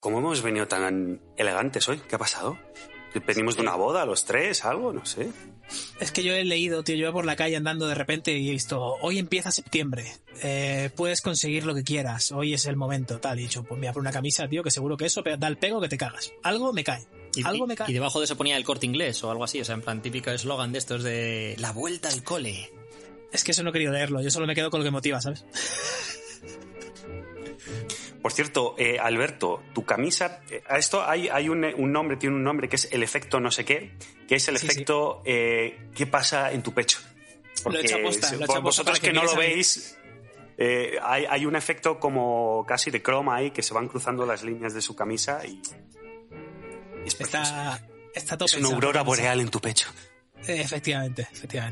¿Cómo hemos venido tan elegantes hoy? ¿Qué ha pasado? ¿Venimos de una boda los tres? ¿Algo? No sé. Es que yo he leído, tío, yo iba por la calle andando de repente y he visto, hoy empieza septiembre, puedes conseguir lo que quieras, hoy es el momento, tal, y he dicho, pues me voy a poner una camisa, tío, que seguro que eso da el pego que te cagas. Algo me cae. Y debajo de eso ponía El Corte Inglés o algo así, o sea, en plan típico eslogan de estos de la vuelta al cole. Es que eso no he querido leerlo, yo solo me quedo con lo que motiva, ¿sabes? Por cierto, Alberto, tu camisa, a esto hay un nombre, tiene un nombre que es el efecto no sé qué, que es el efecto ¿qué pasa en tu pecho? Porque lo he hecho aposta, vosotros que no lo veis, hay un efecto como casi de croma ahí, que se van cruzando las líneas de su camisa y es está todo es una aurora boreal en tu pecho. Efectivamente.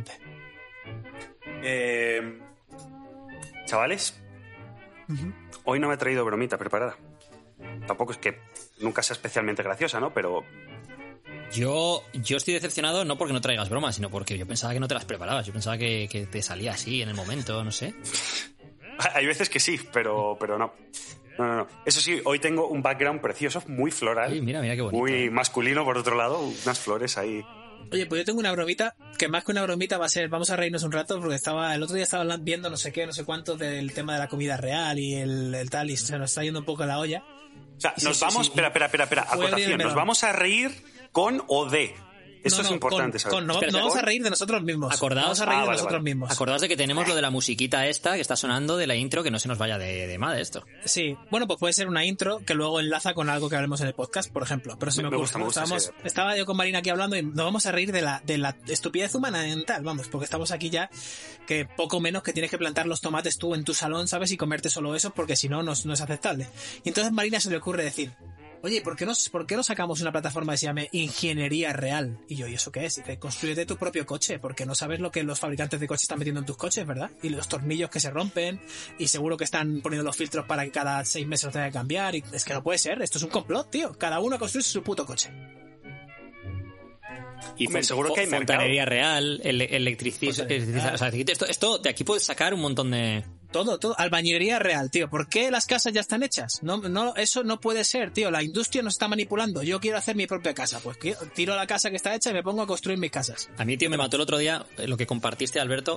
Chavales, hoy no me he traído bromita preparada. Tampoco es que nunca sea especialmente graciosa, ¿no? Pero yo estoy decepcionado no porque no traigas bromas, sino porque yo pensaba que no te las preparabas. Yo pensaba que te salía así en el momento, no sé. Hay veces que sí, pero no. No. Eso sí, hoy tengo un background precioso, muy floral. Sí, mira qué bonito. Muy masculino, por otro lado, unas flores ahí. Oye, pues yo tengo una bromita, que más que una bromita va a ser, vamos a reírnos un rato, porque el otro día estaba viendo no sé qué, no sé cuánto del tema de la comida real y el tal, y se nos está yendo un poco la olla. O sea, espera, acotación, ¿nos vamos a reír con o de? Esto es importante saber. No vamos a reír de nosotros mismos. Acordaos mismos. Acordaos de que tenemos lo de la musiquita esta que está sonando de la intro, que no se nos vaya de madre esto. Sí, bueno, pues puede ser una intro que luego enlaza con algo que hablemos en el podcast, por ejemplo. Pero si me gusta. Estaba yo con Marina aquí hablando y nos vamos a reír de la estupidez humana en tal, vamos, porque estamos aquí ya que poco menos que tienes que plantar los tomates tú en tu salón, ¿sabes? Y comerte solo eso, porque si no, no es aceptable. Y entonces Marina se le ocurre decir, oye, ¿por qué no sacamos una plataforma que se llame Ingeniería Real? Y yo, ¿y eso qué es? Dice, construyete tu propio coche, porque no sabes lo que los fabricantes de coches están metiendo en tus coches, ¿verdad? Y los tornillos que se rompen, y seguro que están poniendo los filtros para que cada 6 meses los tenga que cambiar, y es que no puede ser, esto es un complot, tío. Cada uno construye su puto coche. Y seguro que hay fontanería real, electricidad, o sea, esto de aquí puedes sacar un montón de... Todo, albañilería real, tío. ¿Por qué las casas ya están hechas? No, eso no puede ser, tío. La industria nos está manipulando. Yo quiero hacer mi propia casa. Pues tiro la casa que está hecha y me pongo a construir mis casas. A mí, tío, me mató el otro día lo que compartiste, Alberto,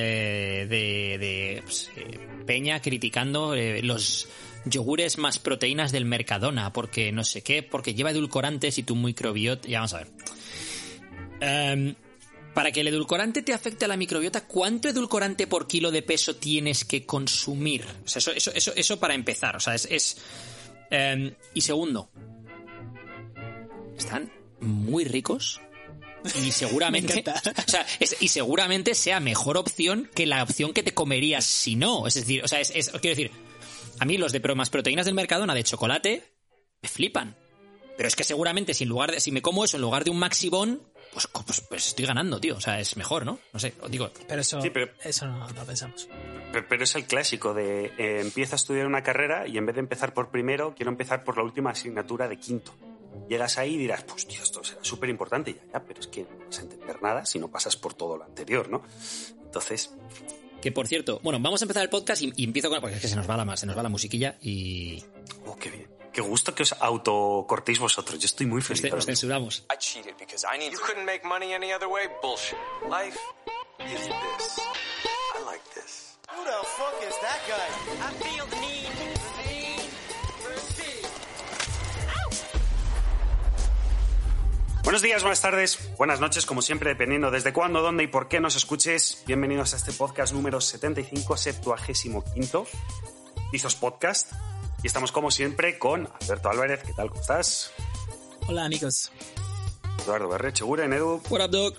Peña criticando los yogures más proteínas del Mercadona, porque no sé qué, porque lleva edulcorantes y tu microbiota... Ya, vamos a ver. Para que el edulcorante te afecte a la microbiota, ¿cuánto edulcorante por kilo de peso tienes que consumir? O sea, eso para empezar. O sea, y segundo, están muy ricos y seguramente, o sea, y seguramente sea mejor opción que la opción que te comerías si no. Es decir, o sea, quiero decir, a mí los de más proteínas del Mercadona de chocolate me flipan. Pero es que seguramente si me como eso en lugar de un Maxibón, pues estoy ganando, tío. O sea, es mejor, ¿no? No sé, os digo. Pero eso no lo pensamos. Pero es el clásico de empieza a estudiar una carrera y en vez de empezar por primero, quiero empezar por la última asignatura de quinto. Llegas ahí y dirás, pues tío, esto será súper importante ya, pero es que no vas a entender nada si no pasas por todo lo anterior, ¿no? Entonces... Que por cierto, bueno, vamos a empezar el podcast y empiezo con... Porque es que se nos va la musiquilla y... Oh, qué bien. Qué gusto que os autocortéis vosotros. Yo estoy muy feliz. Nos censuramos. You couldn't make money any other way? Bullshit. Life is this. I like this. Who the fuck is that guy? I feel the need for speed. Buenos días, buenas tardes, buenas noches, como siempre, dependiendo desde cuándo, dónde y por qué nos escuches. Bienvenidos a este podcast número 75, 75º. Tizos Podcast. Y estamos como siempre con Alberto Álvarez. ¿Qué tal? ¿Cómo estás? Hola, amigos. Eduardo Berrecheguren, Edu. What up, dog?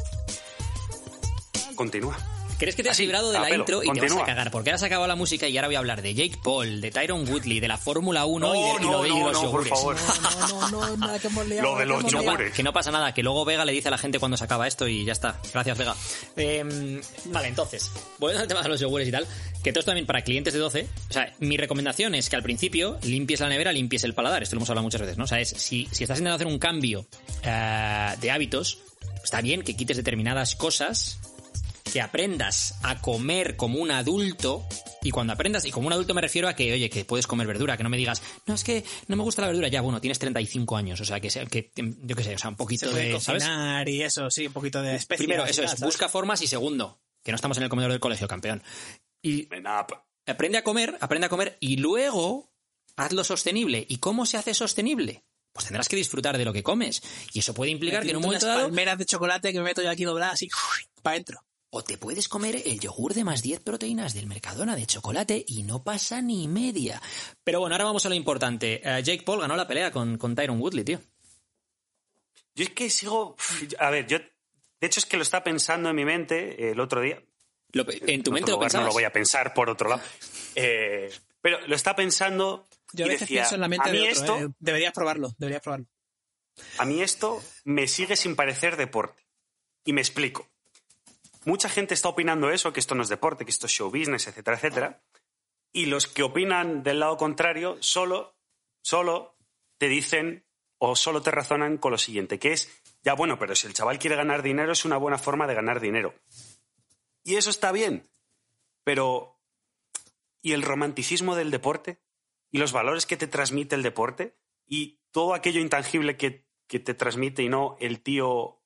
Continúa. ¿Crees que te has librado de la intro y continúa. te vas a cagar? Porque ahora se ha acabado la música y ahora voy a hablar de Jake Paul, de Tyron Woodley, de la Fórmula 1 y de los yogures. Por favor. No, nada que hemos liado. Lo de los yogures. Que no pasa nada, que luego Vega le dice a la gente cuando se acaba esto y ya está. Gracias, Vega. Vale, entonces, volviendo al tema de los yogures y tal, que todo esto también para clientes de 12, o sea, mi recomendación es que al principio limpies la nevera, limpies el paladar. Esto lo hemos hablado muchas veces, ¿no? O sea, si estás intentando hacer un cambio de hábitos, está bien que quites determinadas cosas que aprendas a comer como un adulto. Y cuando aprendas, y como un adulto me refiero a que, oye, que puedes comer verdura, que no me digas, no, es que no me gusta la verdura. Ya, bueno, tienes 35 años, o sea, que yo qué sé, o sea, un poquito se puede de, cocinar, ¿sabes? Y eso, sí, un poquito de especias. Primero, eso es, ¿sabes? busca formas, y segundo, que no estamos en el comedor del colegio, campeón. Y aprende a comer y luego hazlo sostenible. ¿Y cómo se hace sostenible? Pues tendrás que disfrutar de lo que comes. Y eso puede implicar que en un momento dado... palmeras de chocolate que me meto yo aquí dobladas así, para adentro. O te puedes comer el yogur de más 10 proteínas del Mercadona de chocolate y no pasa ni media. Pero bueno, ahora vamos a lo importante. Jake Paul ganó la pelea con Tyron Woodley, tío. Yo es que sigo... A ver, yo... De hecho, es que lo estaba pensando en mi mente el otro día. ¿En tu mente lo pensabas? No lo voy a pensar por otro lado. Pero lo estaba pensando... Yo a veces pienso en la mente de otro, Deberías probarlo. A mí esto me sigue sin parecer deporte. Y me explico. Mucha gente está opinando eso, que esto no es deporte, que esto es show business, etcétera, etcétera. Y los que opinan del lado contrario solo te dicen o solo te razonan con lo siguiente, que es, ya bueno, pero si el chaval quiere ganar dinero, es una buena forma de ganar dinero. Y eso está bien, pero ¿y el romanticismo del deporte? ¿Y los valores que te transmite el deporte? ¿Y todo aquello intangible que te transmite y no el tío,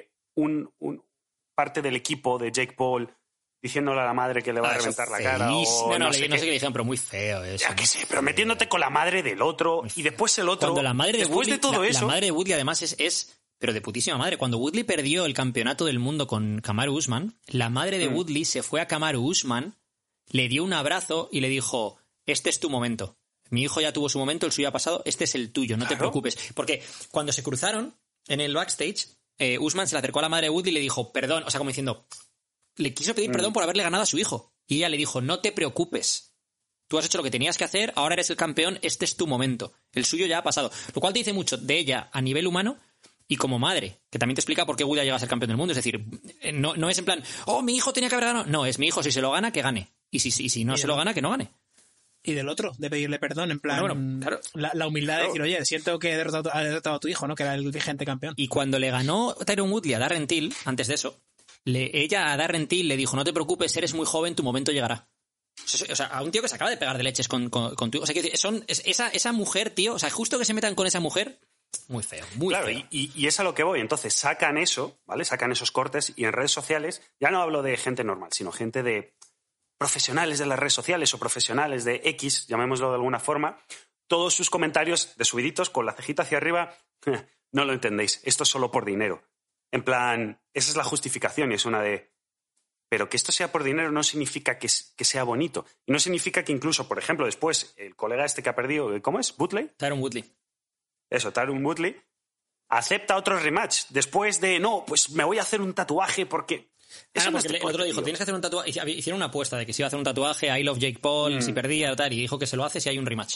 parte del equipo de Jake Paul diciéndole a la madre que le va a reventar la cara? O no sé qué le dijeron, pero muy feo eso. Ya que sé, pero metiéndote con la madre del otro y después el otro. Cuando la madre de después Woodley, de todo eso... La madre de Woodley además es pero de putísima madre. Cuando Woodley perdió el campeonato del mundo con Kamaru Usman, la madre de Woodley se fue a Kamaru Usman, le dio un abrazo y le dijo, este es tu momento. Mi hijo ya tuvo su momento, el suyo ha pasado, este es el tuyo, no te preocupes. Porque cuando se cruzaron en el backstage, Usman se le acercó a la madre de Woodley y le dijo, perdón, o sea, como diciendo, le quiso pedir perdón por haberle ganado a su hijo. Y ella le dijo, no te preocupes. Tú has hecho lo que tenías que hacer, ahora eres el campeón, este es tu momento. El suyo ya ha pasado. Lo cual te dice mucho de ella a nivel humano y como madre, que también te explica por qué Woodley llega a ser campeón del mundo. Es decir, no es en plan, oh, mi hijo tenía que haber ganado. No, es mi hijo, si se lo gana, que gane. Y si no se lo gana, que no gane. Y del otro, de pedirle perdón, en plan, claro. la humildad de decir, oye, siento que he derrotado a tu hijo, ¿no? Que era el vigente campeón. Y cuando le ganó Tyron Woodley a Darren Till, antes de eso, ella a Darren Till le dijo, no te preocupes, eres muy joven, tu momento llegará. O sea, a un tío que se acaba de pegar de leches con tu... O sea, que esa mujer, tío, o sea, justo que se metan con esa mujer, muy feo, muy feo. Claro, y es a lo que voy. Entonces sacan eso, ¿vale? Sacan esos cortes y en redes sociales, ya no hablo de gente normal, sino gente de profesionales de las redes sociales o profesionales de X, llamémoslo de alguna forma, todos sus comentarios de subiditos con la cejita hacia arriba, no lo entendéis, esto es solo por dinero. En plan, esa es la justificación y es una de... Pero que esto sea por dinero no significa que sea bonito. Y no significa que incluso, por ejemplo, después, el colega este que ha perdido, ¿cómo es? ¿Woodley? Tyron Woodley. Eso, Tyron Woodley, acepta otro rematch después de, no, pues me voy a hacer un tatuaje porque... Eso porque el otro dijo, tienes que hacer un tatuaje. Hicieron una apuesta de que se iba a hacer un tatuaje, I love Jake Paul, si perdía o tal, y dijo que se lo hace si hay un rematch.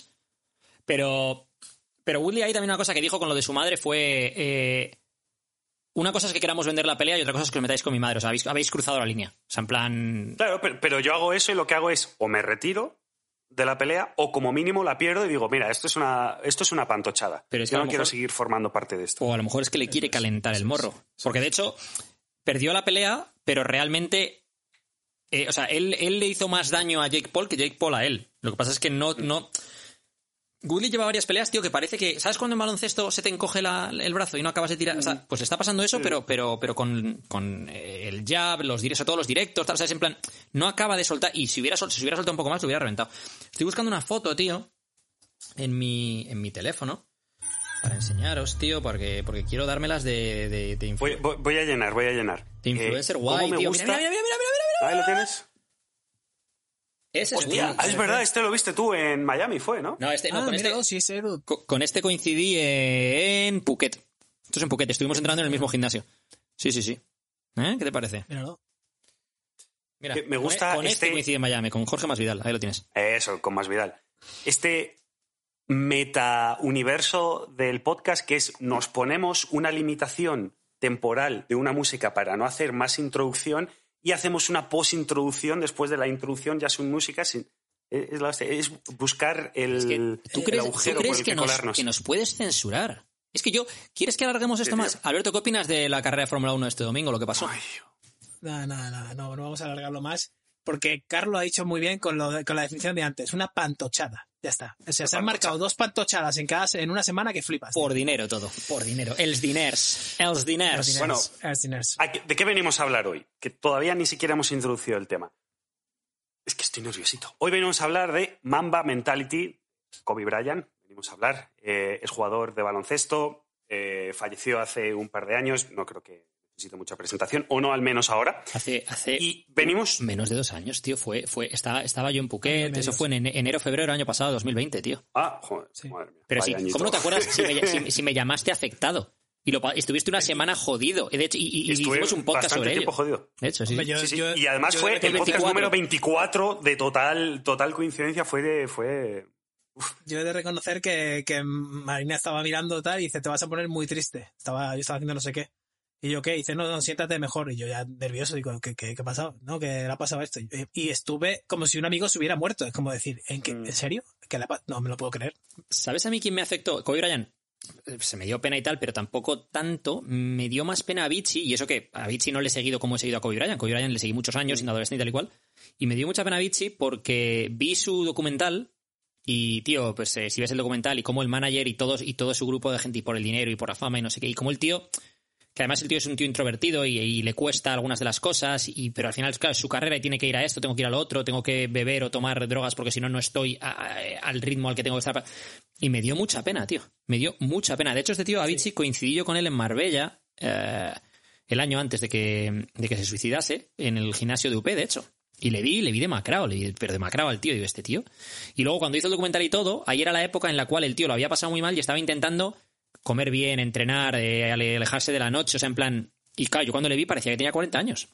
Pero Woodley ahí también una cosa que dijo con lo de su madre fue... una cosa es que queramos vender la pelea y otra cosa es que os metáis con mi madre. O sea, habéis cruzado la línea. O sea, en plan... Claro, pero yo hago eso y lo que hago es o me retiro de la pelea o como mínimo la pierdo y digo, mira, esto es una pantochada. Pero es que yo no quiero seguir formando parte de esto. O a lo mejor es que le quiere calentar el morro. Porque de hecho, perdió la pelea, pero realmente... o sea, él le hizo más daño a Jake Paul que Jake Paul a él. Lo que pasa es que no... Woodley lleva varias peleas, tío, que parece que... ¿Sabes cuando en baloncesto se te encoge el brazo y no acabas de tirar? O sea, pues está pasando eso, pero con el jab, todos los directos, tal, ¿sabes? En plan, no acaba de soltar. Y si hubiera soltado un poco más, lo hubiera reventado. Estoy buscando una foto, tío, en mi teléfono, para enseñaros, tío, porque quiero dármelas de voy a llenar. De influencer guay, tío. Gusta? Mira. Ahí lo tienes. Ese Hostia, es verdad, este lo viste tú en Miami, fue, ¿no? No, con este coincidí en Phuket. Esto es en Phuket, estuvimos entrando en el mismo gimnasio. Sí. ¿Qué te parece? Míralo. Mira, me gusta con este coincide en Miami, con Jorge Masvidal, ahí lo tienes. Eso, con Masvidal. Este meta-universo del podcast que es nos ponemos una limitación temporal de una música para no hacer más introducción y hacemos una post-introducción después de la introducción ya sin música. Es buscar el agujero por el que colarnos. Que nos puedes censurar? Es que ¿quieres que alarguemos esto más? Alberto, ¿qué opinas de la carrera de Fórmula 1 este domingo, lo que pasó? No vamos a alargarlo más. Porque Carlos ha dicho muy bien con la definición de antes. Una pantochada. Ya está. O sea, se han marcado 2 pantochadas en una semana que flipas. Por dinero todo. Por dinero. Els diners. Bueno, ¿de qué venimos a hablar hoy? Que todavía ni siquiera hemos introducido el tema. Es que estoy nerviosito. Hoy venimos a hablar de Mamba Mentality. Kobe Bryant. Venimos a hablar. Es jugador de baloncesto. Falleció hace un par de años. No creo que necesite mucha presentación, o no, al menos ahora. Y venimos... Menos de 2 años, tío. Estaba yo en Phuket. Eso fue en enero, febrero del año pasado, 2020, tío. Joder, sí. Madre mía. Pero sí, ¿cómo no te acuerdas si me llamaste afectado? Y estuviste una semana jodido. De hecho, y hicimos un podcast sobre ello. Jodido. De hecho, sí. Y además fue el podcast número 24 de total coincidencia. Uf. Yo he de reconocer que Marina estaba mirando tal y dice, te vas a poner muy triste. Yo estaba haciendo no sé qué. Y yo, ¿qué? Dice, no, siéntate mejor. Y yo ya nervioso, digo, ¿qué ha pasado? ¿No? ¿Qué le ha pasado esto? Y estuve como si un amigo se hubiera muerto. Es como decir, ¿en serio? No me lo puedo creer. ¿Sabes a mí quién me afectó? Kobe Bryant. Se me dio pena y tal, pero tampoco tanto. Me dio más pena a Avicii, y eso que a Avicii no le he seguido como he seguido a Kobe Bryant. Kobe Bryant le seguí muchos años, siendo adolescente y tal y cual. Y me dio mucha pena a Avicii porque vi su documental y, tío, pues si ves el documental y cómo el manager y todo su grupo de gente, y por el dinero y por la fama y no sé qué, y como el tío... Que además el tío es un tío introvertido y le cuesta algunas de las cosas, pero al final, claro, es su carrera y tiene que ir a esto, tengo que ir a lo otro, tengo que beber o tomar drogas porque si no estoy al ritmo al que tengo que estar. Y me dio mucha pena, tío. Me dio mucha pena. De hecho, este tío, Avicii, coincidí yo con él en Marbella el año antes de que se suicidase, en el gimnasio de UP, de hecho. Y le vi demacrado, pero demacrado al tío, digo, este tío. Y luego cuando hizo el documental y todo, ahí era la época en la cual el tío lo había pasado muy mal y estaba intentando comer bien, entrenar, alejarse de la noche, o sea, en plan... Y claro, yo cuando le vi parecía que tenía 40 años.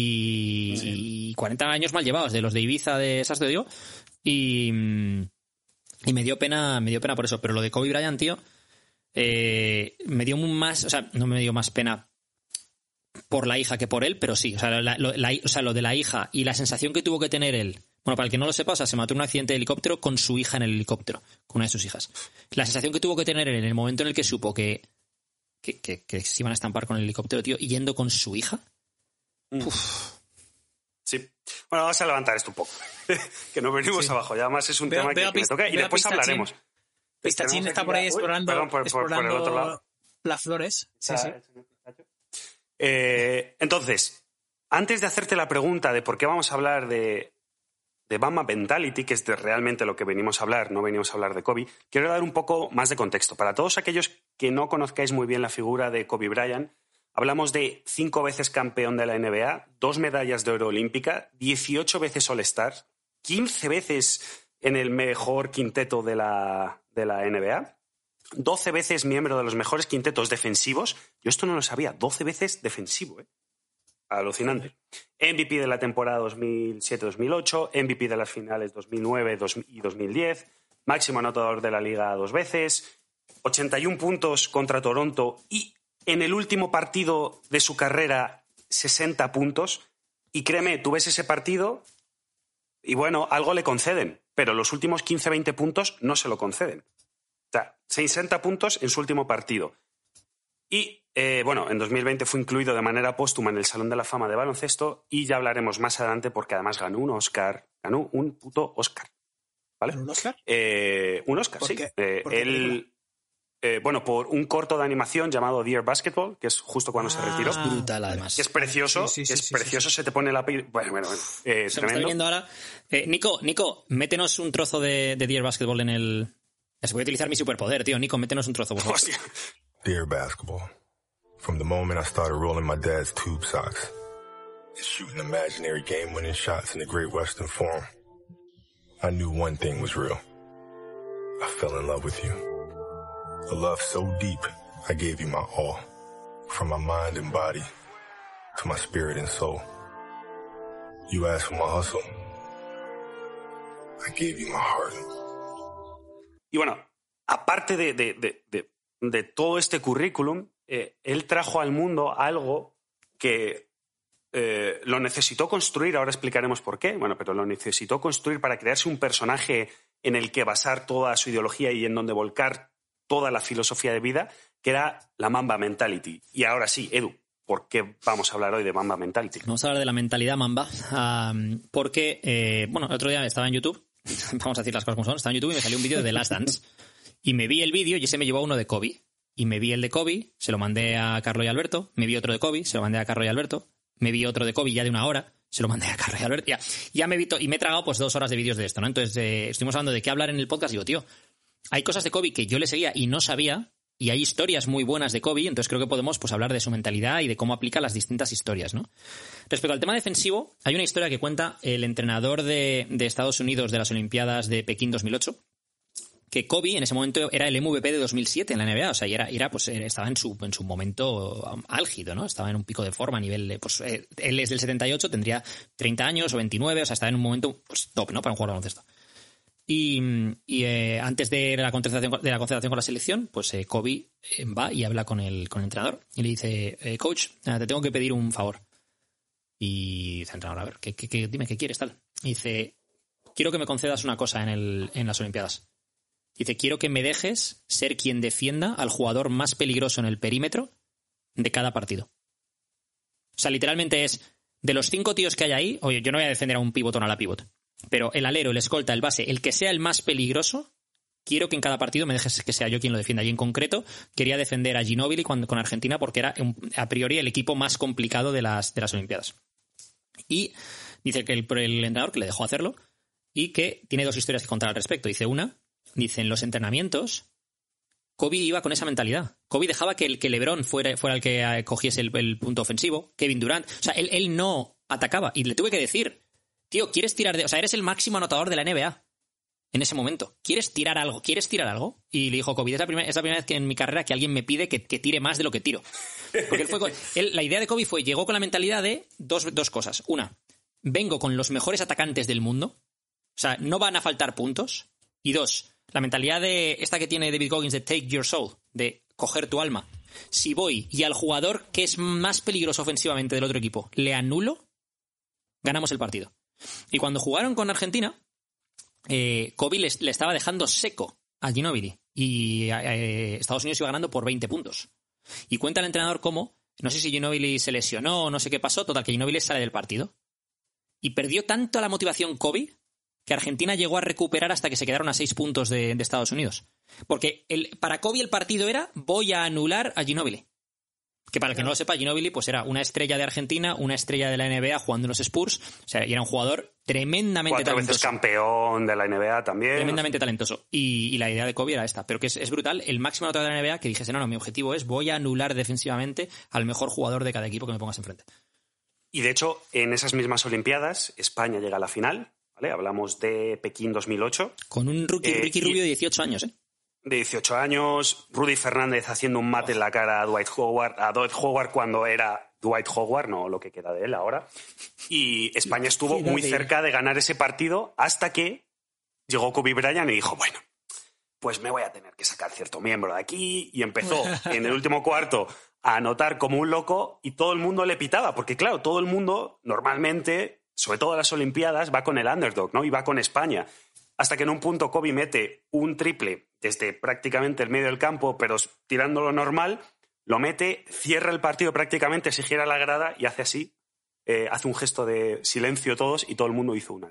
Y 40 años mal llevados, de los de Ibiza, de esas te digo. Y me dio pena por eso. Pero lo de Kobe Bryant, tío, me dio más... O sea, no me dio más pena por la hija que por él, pero sí. O sea, lo de la hija y la sensación que tuvo que tener él... Bueno, para el que no lo sepa, o sea, se mató en un accidente de helicóptero con su hija en el helicóptero, con una de sus hijas. La sensación que tuvo que tener él en el momento en el que supo que se iban a estampar con el helicóptero, tío, y yendo con su hija. Uf. Sí. Bueno, vamos a levantar esto un poco. Que nos venimos abajo. Ya más es un tema que me toca y después hablaremos. Pistachín está por ahí explorando por el otro lado. Las flores. Sí. Entonces, antes de hacerte la pregunta de por qué vamos a hablar de Mamba Mentality, que es de realmente lo que venimos a hablar, no venimos a hablar de Kobe, quiero dar un poco más de contexto. Para todos aquellos que no conozcáis muy bien la figura de Kobe Bryant, hablamos de 5 veces campeón de la NBA, 2 medallas de oro olímpica, 18 veces All-Star, 15 veces en el mejor quinteto de la NBA, 12 veces miembro de los mejores quintetos defensivos. Yo esto no lo sabía, 12 veces defensivo, Alucinante. MVP de la temporada 2007-2008, MVP de las finales 2009 y 2010, máximo anotador de la liga 2 veces, 81 puntos contra Toronto y en el último partido de su carrera 60 puntos. Y créeme, tú ves ese partido y bueno, algo le conceden, pero los últimos 15-20 puntos no se lo conceden. O sea, 60 puntos en su último partido. Y en 2020 fue incluido de manera póstuma en el Salón de la Fama de baloncesto y ya hablaremos más adelante porque además ganó un puto Oscar. ¿Vale? ¿Un Oscar? Un Oscar, sí. Por un corto de animación llamado Dear Basketball, que es justo cuando se retiró. Es brutal, además. Que es precioso, se te pone la piel... Bueno, tremendo. Viendo ahora. Nico, métenos un trozo de Dear Basketball en el... Se voy a utilizar mi superpoder, tío. Nico, métenos un trozo, por favor. Hostia. Dear Basketball, from the moment I started rolling my dad's tube socks and shooting imaginary game-winning shots in the Great Western Forum, I knew one thing was real. I fell in love with you. A love so deep, I gave you my all, from my mind and body to my spirit and soul. You asked for my hustle. I gave you my heart. Y bueno, aparte de todo este currículum, él trajo al mundo algo que lo necesitó construir, ahora explicaremos por qué, pero lo necesitó construir para crearse un personaje en el que basar toda su ideología y en donde volcar toda la filosofía de vida, que era la Mamba Mentality. Y ahora sí, Edu, por qué vamos a hablar hoy de Mamba Mentality. Vamos a hablar de la mentalidad Mamba, porque, el otro día estaba en YouTube, vamos a decir las cosas como son, estaba en YouTube y me salió un vídeo de The Last Dance. Y me vi el vídeo y ese me llevó a uno de Kobe. Y me vi el de Kobe, se lo mandé a Carlo y Alberto. Me vi otro de Kobe, se lo mandé a Carlo y Alberto. Me vi otro de Kobe ya de 1 hora, se lo mandé a Carlo y Alberto. Ya me vi y me he tragado pues 2 horas de vídeos de esto, ¿no? Entonces estuvimos hablando de qué hablar en el podcast y digo, tío, hay cosas de Kobe que yo le seguía y no sabía, y hay historias muy buenas de Kobe, entonces creo que podemos pues hablar de su mentalidad y de cómo aplica las distintas historias, ¿no? Respecto al tema defensivo, hay una historia que cuenta el entrenador de Estados Unidos de las Olimpiadas de Pekín 2008, que Kobe en ese momento era el MVP de 2007 en la NBA, o sea, estaba en su momento álgido, ¿no? Estaba en un pico de forma a nivel de, pues, él es del 78, tendría 30 años o 29, o sea, estaba en un momento pues, top, ¿no? Para un jugador de baloncesto. Y antes de la concentración con la selección, pues Kobe va y habla con el entrenador y le dice, coach, te tengo que pedir un favor. Y dice el entrenador, a ver, dime, ¿qué quieres, tal? Y dice, quiero que me concedas una cosa en las Olimpiadas. Dice, quiero que me dejes ser quien defienda al jugador más peligroso en el perímetro de cada partido. O sea, literalmente es, de los 5 tíos que hay ahí, oye, yo no voy a defender a un pivot o no a la pivot, pero el alero, el escolta, el base, el que sea el más peligroso, quiero que en cada partido me dejes que sea yo quien lo defienda. Y en concreto, quería defender a Ginóbili con Argentina porque era a priori el equipo más complicado de las Olimpiadas. Y dice que el entrenador que le dejó hacerlo y que tiene 2 historias que contar al respecto. Dice, en los entrenamientos, Kobe iba con esa mentalidad. Kobe dejaba que LeBron fuera el que cogiese el punto ofensivo, Kevin Durant. O sea, él no atacaba. Y le tuve que decir, tío, ¿quieres tirar o sea, eres el máximo anotador de la NBA en ese momento. ¿Quieres tirar algo? Y le dijo Kobe, es la primera vez que en mi carrera que alguien me pide que tire más de lo que tiro. Porque la idea de Kobe llegó con la mentalidad de dos cosas. Una, vengo con los mejores atacantes del mundo. O sea, no van a faltar puntos. Y 2, la mentalidad de esta que tiene David Goggins de take your soul, de coger tu alma. Si voy y al jugador que es más peligroso ofensivamente del otro equipo le anulo, ganamos el partido. Y cuando jugaron con Argentina, Kobe le estaba dejando seco a Ginóbili y Estados Unidos iba ganando por 20 puntos. Y cuenta el entrenador cómo, no sé si Ginóbili se lesionó o no sé qué pasó, total que Ginóbili sale del partido. Y perdió tanto la motivación Kobe que Argentina llegó a recuperar hasta que se quedaron a 6 puntos de Estados Unidos. Porque para Kobe el partido era, voy a anular a Ginóbili. Que para el que no lo sepa, Ginóbili pues era una estrella de Argentina, una estrella de la NBA jugando en los Spurs. O sea, y era un jugador tremendamente talentoso. 4 veces campeón de la NBA también. Tremendamente talentoso. Y la idea de Kobe era esta. Pero que es brutal. El máximo anotador de la NBA que dijese, no, mi objetivo es voy a anular defensivamente al mejor jugador de cada equipo que me pongas enfrente. Y de hecho, en esas mismas Olimpiadas, España llega a la final. ¿Vale? Hablamos de Pekín 2008. Con un Ricky Rubio de 18 años, ¿eh? De 18 años, Rudy Fernández haciendo un mate en la cara a Dwight Howard cuando era Dwight Howard, no lo que queda de él ahora. Y España estuvo muy cerca de ganar ese partido hasta que llegó Kobe Bryant y dijo, bueno, pues me voy a tener que sacar cierto miembro de aquí. Y empezó en el último cuarto a anotar como un loco y todo el mundo le pitaba. Porque claro, todo el mundo normalmente, sobre todo en las Olimpiadas, va con el underdog, ¿no? Y va con España. Hasta que en un punto Kobe mete un triple desde prácticamente el medio del campo, pero tirándolo normal, lo mete, cierra el partido prácticamente, se gira la grada y hace así, hace un gesto de silencio todos y todo el mundo hizo una.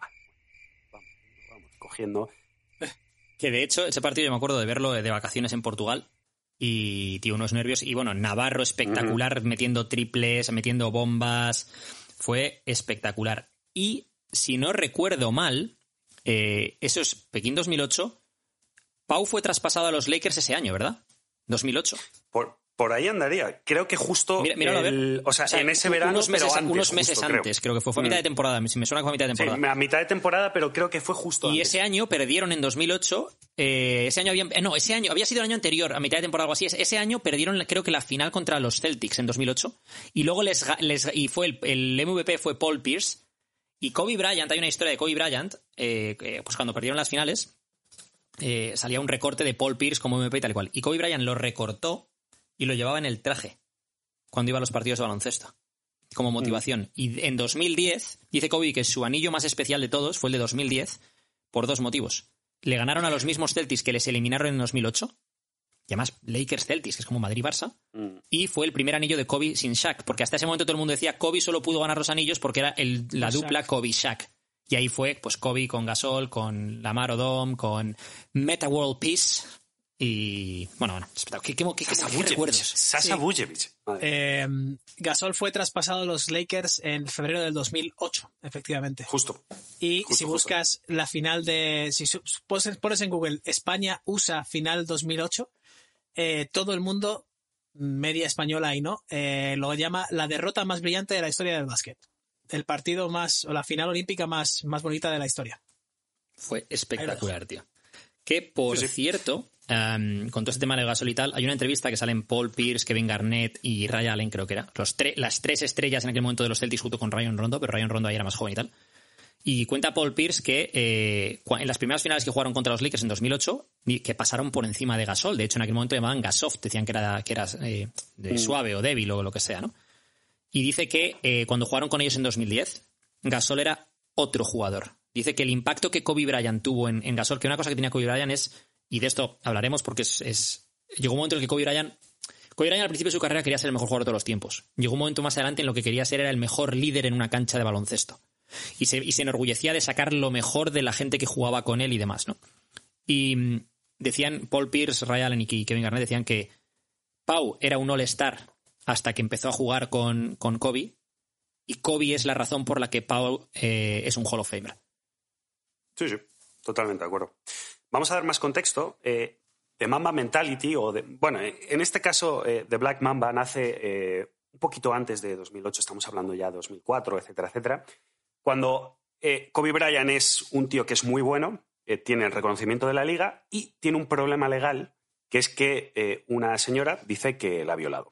Vamos, cogiendo. Que de hecho, ese partido yo me acuerdo de verlo de vacaciones en Portugal y, tío, unos nervios. Y bueno, Navarro espectacular, metiendo triples, metiendo bombas. Fue espectacular. Y si no recuerdo mal, eso es Pekín 2008. Pau fue traspasado a los Lakers ese año, ¿verdad? 2008. Por ahí andaría. Creo que justo... Míralo a ver. O sea, en ese verano, unos meses antes, creo que fue a mitad de temporada. Si me suena como a mitad de temporada. Sí, a mitad de temporada, pero creo que fue justo antes. Y ese año perdieron en 2008. Ese año había sido el año anterior, a mitad de temporada o algo así. Ese año perdieron, creo que la final contra los Celtics en 2008. Y luego y fue el MVP fue Paul Pierce. Y Kobe Bryant, hay una historia de Kobe Bryant, pues cuando perdieron las finales, salía un recorte de Paul Pierce como MVP y tal y cual. Y Kobe Bryant lo recortó y lo llevaba en el traje cuando iba a los partidos de baloncesto, como motivación. Y en 2010, dice Kobe que su anillo más especial de todos fue el de 2010 por 2 motivos. Le ganaron a los mismos Celtics que les eliminaron en 2008 y además Lakers-Celtics, que es como Madrid-Barça, y fue el primer anillo de Kobe sin Shaq, porque hasta ese momento todo el mundo decía Kobe solo pudo ganar los anillos porque era la dupla Kobe-Shaq. Y ahí fue pues Kobe con Gasol, con Lamar Odom, con Meta World Peace y... Bueno, ¿qué recuerdos? Sasha Vujevic. Gasol fue traspasado a los Lakers en febrero del 2008, efectivamente. Justo. Y si buscas la final de... Si pones en Google España-USA final 2008, todo el mundo, media española y no, lo llama la derrota más brillante de la historia del básquet. El partido o la final olímpica más bonita de la historia. Fue espectacular, tío. Que, por cierto, con todo este tema de Gasol y tal, hay una entrevista que salen Paul Pierce, Kevin Garnett y Ray Allen, creo que era. Las tres estrellas en aquel momento de los Celtics junto con Rayon Rondo, pero Rayon Rondo ahí era más joven y tal. Y cuenta Paul Pierce que en las primeras finales que jugaron contra los Lakers en 2008, que pasaron por encima de Gasol. De hecho, en aquel momento llamaban Gasoft, decían que era suave o débil o lo que sea, ¿no? Y dice que cuando jugaron con ellos en 2010, Gasol era otro jugador. Dice que el impacto que Kobe Bryant tuvo en Gasol, que una cosa que tenía Kobe Bryant es, y de esto hablaremos porque llegó un momento en el que Kobe Bryant al principio de su carrera quería ser el mejor jugador de todos los tiempos. Llegó un momento más adelante en lo que quería ser era el mejor líder en una cancha de baloncesto. Y se enorgullecía de sacar lo mejor de la gente que jugaba con él y demás, ¿no? Y decían, Paul Pierce, Ray Allen y Kevin Garnett decían que Pau era un all-star hasta que empezó a jugar con Kobe, y Kobe es la razón por la que Pau es un Hall of Famer. Sí, totalmente de acuerdo. Vamos a dar más contexto. The Mamba Mentality, en este caso, The Black Mamba nace un poquito antes de 2008, estamos hablando ya de 2004, etcétera, etcétera, cuando Kobe Bryant es un tío que es muy bueno, tiene el reconocimiento de la liga y tiene un problema legal, que es que una señora dice que la ha violado.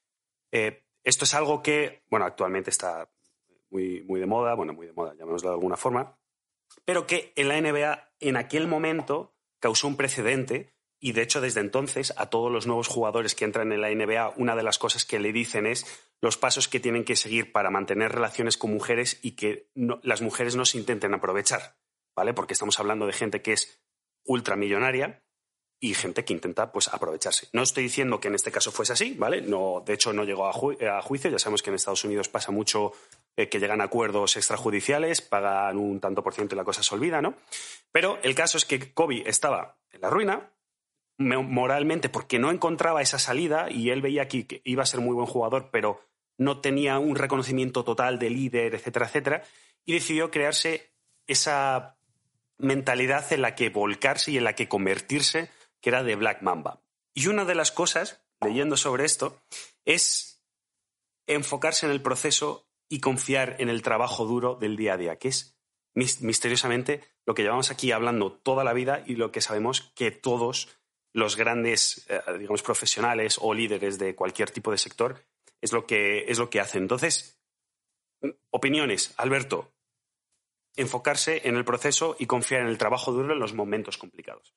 Esto es algo que, actualmente está muy de moda, llamémoslo de alguna forma, pero que en la NBA en aquel momento causó un precedente y, de hecho, desde entonces a todos los nuevos jugadores que entran en la NBA, una de las cosas que le dicen es los pasos que tienen que seguir para mantener relaciones con mujeres y que las mujeres no se intenten aprovechar, ¿vale? Porque estamos hablando de gente que es ultramillonaria y gente que intenta pues aprovecharse. No estoy diciendo que en este caso fuese así, ¿vale? No, de hecho, no llegó a juicio. Ya sabemos que en Estados Unidos pasa mucho que llegan a acuerdos extrajudiciales, pagan un tanto por ciento y la cosa se olvida, ¿no? Pero el caso es que Kobe estaba en la ruina moralmente porque no encontraba esa salida y él veía aquí que iba a ser muy buen jugador, pero no tenía un reconocimiento total de líder, etcétera, etcétera, y decidió crearse esa mentalidad en la que volcarse y en la que convertirse, que era de Black Mamba. Y una de las cosas, leyendo sobre esto, es enfocarse en el proceso y confiar en el trabajo duro del día a día, que es misteriosamente lo que llevamos aquí hablando toda la vida y lo que sabemos que todos los grandes, profesionales o líderes de cualquier tipo de sector es lo que hacen. Entonces, opiniones, Alberto, enfocarse en el proceso y confiar en el trabajo duro en los momentos complicados.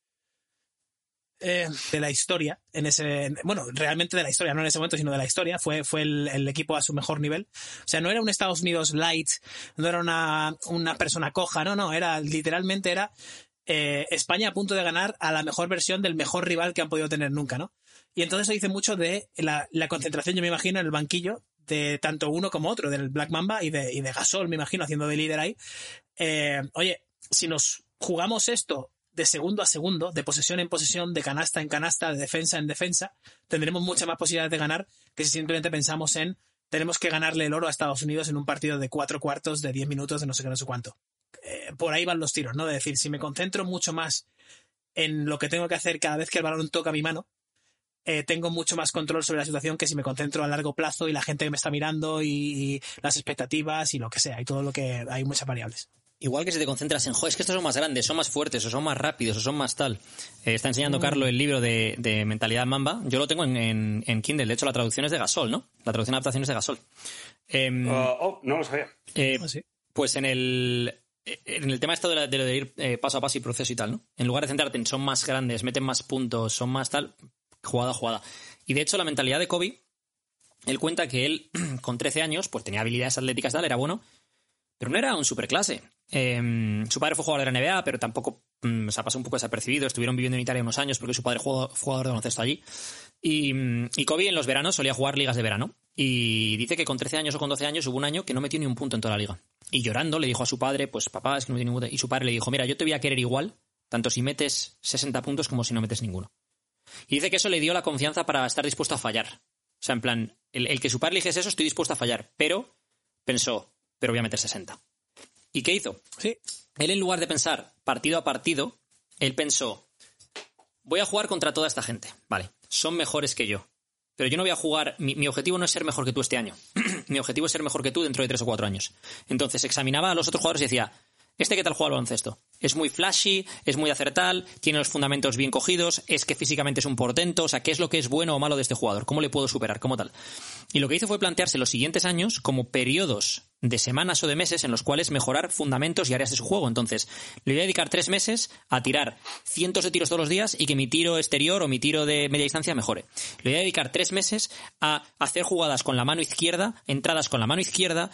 De la historia, realmente de la historia, no en ese momento, sino de la historia, fue el equipo a su mejor nivel. O sea, no era un Estados Unidos light, no era una persona coja, literalmente era España a punto de ganar a la mejor versión del mejor rival que han podido tener nunca, ¿no? Y entonces se dice mucho de la concentración, yo me imagino, en el banquillo de tanto uno como otro, del Black Mamba y de Gasol, me imagino, haciendo de líder ahí. Oye, si nos jugamos esto de segundo a segundo, de posesión en posesión, de canasta en canasta, de defensa en defensa, tendremos muchas más posibilidades de ganar que si simplemente pensamos en tenemos que ganarle el oro a Estados Unidos en un partido de 4 cuartos, de 10 minutos, de no sé qué, no sé cuánto. Por ahí van los tiros, ¿no? De decir, si me concentro mucho más en lo que tengo que hacer cada vez que el balón toca mi mano, tengo mucho más control sobre la situación que si me concentro a largo plazo y la gente que me está mirando y las expectativas y lo que sea, y todo lo que hay muchas variables. Igual que si te concentras en, es que estos son más grandes, son más fuertes, o son más rápidos, o son más tal. Está enseñando Carlos el libro de Mentalidad Mamba. Yo lo tengo en Kindle. De hecho, la traducción es de Gasol, ¿no? La traducción de adaptación es de Gasol. No lo sabía. Sí. Pues en el tema esto de lo de ir paso a paso y proceso y tal, ¿no? En lugar de centrarte en son más grandes, meten más puntos, son más tal, jugada a jugada. Y de hecho, la mentalidad de Kobe, él cuenta que él, con 13 años, pues tenía habilidades atléticas tal, era bueno, pero no era un superclase. Su padre fue jugador de la NBA, pero tampoco o sea, pasó un poco desapercibido. Estuvieron viviendo en Italia unos años porque su padre fue jugador de baloncesto allí. Y Kobe en los veranos solía jugar ligas de verano. Y dice que con 13 años o con 12 años hubo un año que no metió ni un punto en toda la liga. Y llorando le dijo a su padre, pues papá, es que no tiene ningún punto. Y su padre le dijo, mira, yo te voy a querer igual, tanto si metes 60 puntos como si no metes ninguno. Y dice que eso le dio la confianza para estar dispuesto a fallar. O sea, en plan, el que su padre le dijese eso, estoy dispuesto a fallar. Pero pensó, pero voy a meter 60. ¿Y qué hizo? Sí. Él, en lugar de pensar partido a partido, él pensó, voy a jugar contra toda esta gente. Vale, son mejores que yo. Pero yo no voy a jugar... Mi objetivo no es ser mejor que tú este año. Mi objetivo es ser mejor que tú dentro de 3 o 4 años. Entonces examinaba a los otros jugadores y decía, ¿este qué tal juega al baloncesto? Es muy flashy, es muy acertal, tiene los fundamentos bien cogidos, es que físicamente es un portento, o sea, ¿qué es lo que es bueno o malo de este jugador? ¿Cómo le puedo superar? ¿Cómo tal? Y lo que hizo fue plantearse los siguientes años como periodos de semanas o de meses en los cuales mejorar fundamentos y áreas de su juego. Entonces, le voy a dedicar 3 meses a tirar cientos de tiros todos los días y que mi tiro exterior o mi tiro de media distancia mejore. Le voy a dedicar 3 meses a hacer jugadas con la mano izquierda, entradas con la mano izquierda,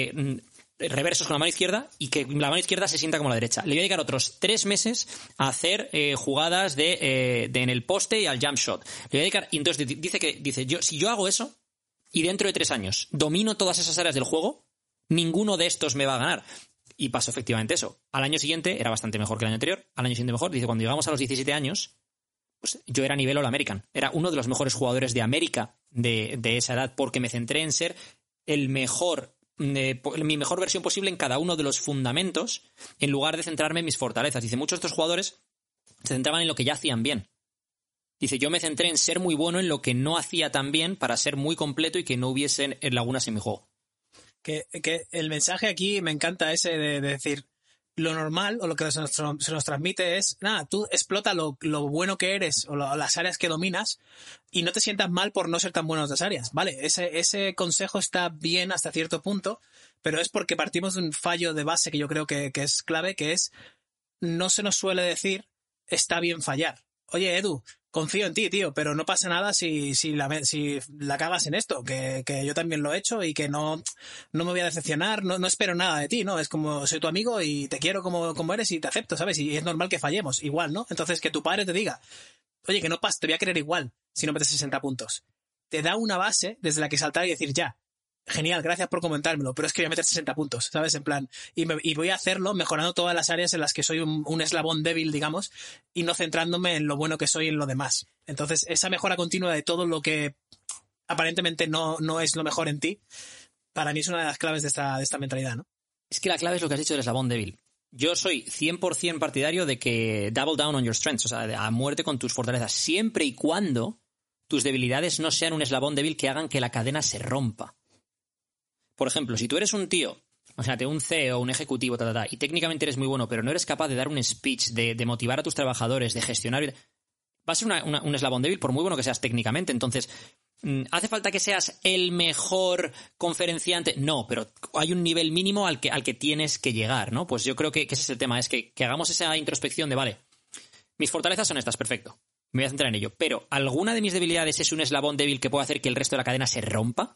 reversos con la mano izquierda y que la mano izquierda se sienta como la derecha. Le voy a dedicar otros 3 meses a hacer jugadas de en el poste y al jump shot. Le voy a dedicar, y entonces dice si yo hago eso y dentro de 3 años domino todas esas áreas del juego, ninguno de estos me va a ganar. Y pasó efectivamente eso. Al año siguiente era bastante mejor que el año anterior. Al año siguiente mejor. Dice, cuando llegamos a los 17 años, pues yo era nivel All-American. Era uno de los mejores jugadores de América de esa edad, porque me centré en ser mi mejor versión posible en cada uno de los fundamentos, en lugar de centrarme en mis fortalezas. Dice, muchos de estos jugadores se centraban en lo que ya hacían bien. Dice, yo me centré en ser muy bueno en lo que no hacía tan bien para ser muy completo y que no hubiesen lagunas en mi juego. Que el mensaje aquí me encanta ese de decir, lo normal o lo que se nos transmite es, nada, tú explota lo bueno que eres o las áreas que dominas y no te sientas mal por no ser tan bueno en otras áreas. Vale, ese consejo está bien hasta cierto punto, pero es porque partimos de un fallo de base que yo creo que es clave, que es, no se nos suele decir, está bien fallar. Oye, Edu, confío en ti, tío, pero no pasa nada si la cagas en esto, que yo también lo he hecho y que no me voy a decepcionar, no espero nada de ti, ¿no? Es como, soy tu amigo y te quiero como eres y te acepto, ¿sabes? Y es normal que fallemos, igual, ¿no? Entonces, que tu padre te diga, oye, que no pasa, te voy a querer igual si no metes 60 puntos. Te da una base desde la que saltar y decir, ya, genial, gracias por comentármelo, pero es que voy a meter 60 puntos, ¿sabes? En plan, y voy a hacerlo mejorando todas las áreas en las que soy un eslabón débil, digamos, y no centrándome en lo bueno que soy en lo demás. Entonces, esa mejora continua de todo lo que aparentemente no es lo mejor en ti, para mí es una de las claves de esta mentalidad, ¿no? Es que la clave es lo que has dicho del eslabón débil. Yo soy 100% partidario de que double down on your strengths, o sea, a muerte con tus fortalezas, siempre y cuando tus debilidades no sean un eslabón débil que hagan que la cadena se rompa. Por ejemplo, si tú eres un tío, imagínate, un CEO, un ejecutivo, y técnicamente eres muy bueno, pero no eres capaz de dar un speech, de motivar a tus trabajadores, de gestionar, va a ser un eslabón débil por muy bueno que seas técnicamente. Entonces, ¿hace falta que seas el mejor conferenciante? No, pero hay un nivel mínimo al que tienes que llegar, ¿no? Pues yo creo que ese es el tema, es que hagamos esa introspección de, vale, mis fortalezas son estas, perfecto, me voy a centrar en ello, pero ¿alguna de mis debilidades es un eslabón débil que pueda hacer que el resto de la cadena se rompa?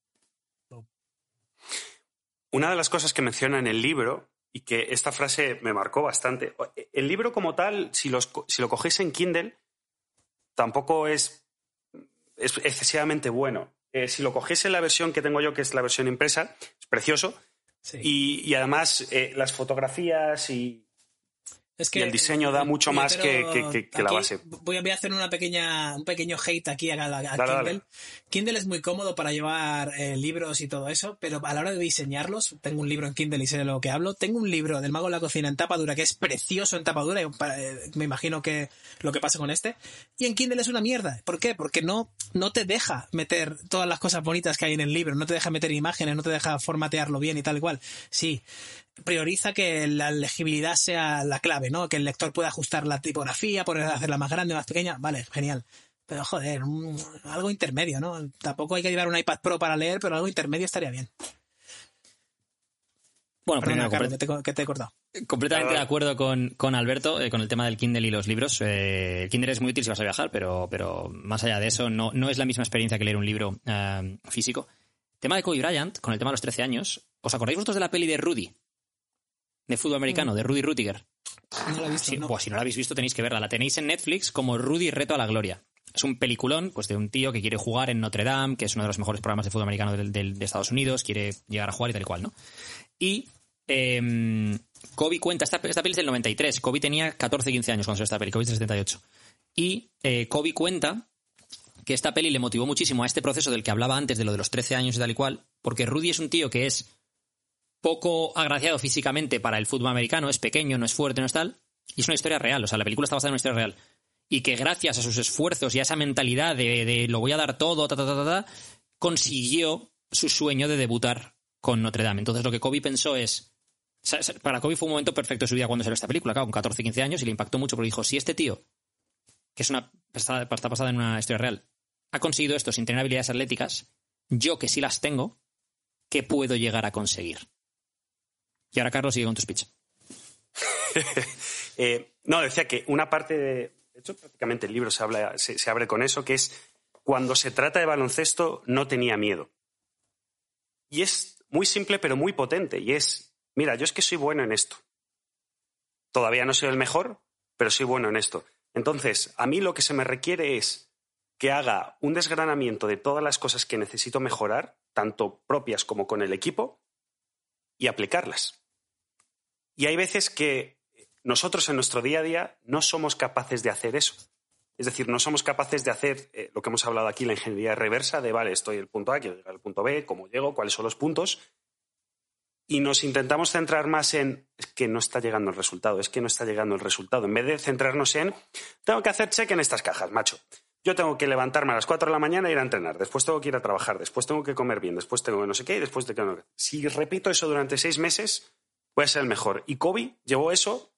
Una de las cosas que menciona en el libro, y que esta frase me marcó bastante, el libro como tal, si lo cogéis en Kindle, tampoco es excesivamente bueno. Si lo cogéis en la versión que tengo yo, que es la versión impresa, es precioso. Sí. Y además las fotografías y el diseño da mucho más que la base. Voy a hacer un pequeño hate aquí a Kindle. Dale. Kindle es muy cómodo para llevar libros y todo eso, pero a la hora de diseñarlos, tengo un libro en Kindle y sé de lo que hablo, tengo un libro del Mago de la Cocina en tapa dura, que es precioso en tapa dura, y me imagino que lo que pasa con este, y en Kindle es una mierda. ¿Por qué? Porque no te deja meter todas las cosas bonitas que hay en el libro, no te deja meter imágenes, no te deja formatearlo bien y tal y cual. Sí, prioriza que la legibilidad sea la clave, ¿no? Que el lector pueda ajustar la tipografía, hacerla más grande, más pequeña. Vale, genial. Pero joder, algo intermedio, ¿no? Tampoco hay que llevar un iPad Pro para leer, pero algo intermedio estaría bien. Bueno, perdona, Carlos, que te he cortado. Completamente de acuerdo con Alberto, con el tema del Kindle y los libros. El Kindle es muy útil si vas a viajar, pero más allá de eso, no es la misma experiencia que leer un libro físico. Tema de Kobe Bryant, con el tema de los 13 años. ¿Os acordáis vosotros de la peli de Rudy? de fútbol americano, de Rudy Ruettiger? No la he visto, Sí, no. pues si no la habéis visto tenéis que verla. La tenéis en Netflix como Rudy Reto a la Gloria. Es un peliculón pues de un tío que quiere jugar en Notre Dame, que es uno de los mejores programas de fútbol americano de Estados Unidos, quiere llegar a jugar y tal y cual, ¿no? Y Kobe cuenta, esta peli es del 93, Kobe tenía 14, 15 años cuando salió esta peli, Kobe es del 78. Y Kobe cuenta que esta peli le motivó muchísimo a este proceso del que hablaba antes, de lo de los 13 años y tal y cual, porque Rudy es un tío que es poco agraciado físicamente para el fútbol americano, es pequeño, no es fuerte, no es tal, y es una historia real, o sea, la película está basada en una historia real. Y que gracias a sus esfuerzos y a esa mentalidad de lo voy a dar todo, consiguió su sueño de debutar con Notre Dame. Entonces lo que Kobe pensó es... Para Kobe fue un momento perfecto de su vida cuando salió esta película, claro, con 14, 15 años, y le impactó mucho porque dijo, si este tío, que está basada en una historia real, ha conseguido esto sin tener habilidades atléticas, yo que sí las tengo, ¿qué puedo llegar a conseguir? Y ahora, Carlos, sigue con tu speech. No, decía que una parte de hecho, prácticamente el libro se abre con eso, que es cuando se trata de baloncesto no tenía miedo. Y es muy simple pero muy potente. Y es, mira, yo es que soy bueno en esto. Todavía no soy el mejor, pero soy bueno en esto. Entonces, a mí lo que se me requiere es que haga un desgranamiento de todas las cosas que necesito mejorar, tanto propias como con el equipo, y aplicarlas. Y hay veces que nosotros en nuestro día a día no somos capaces de hacer eso. Es decir, no somos capaces de hacer lo que hemos hablado aquí, la ingeniería reversa de, vale, estoy en el punto A, quiero llegar al punto B, cómo llego, cuáles son los puntos. Y nos intentamos centrar más en, es que no está llegando el resultado, En vez de centrarnos en, tengo que hacer check en estas cajas, macho. Yo tengo que levantarme a las 4 de la mañana e ir a entrenar, después tengo que ir a trabajar, después tengo que comer bien, después tengo que no sé qué y después de que no. Si repito eso durante 6 meses, voy a ser el mejor. Y Kobe llevó eso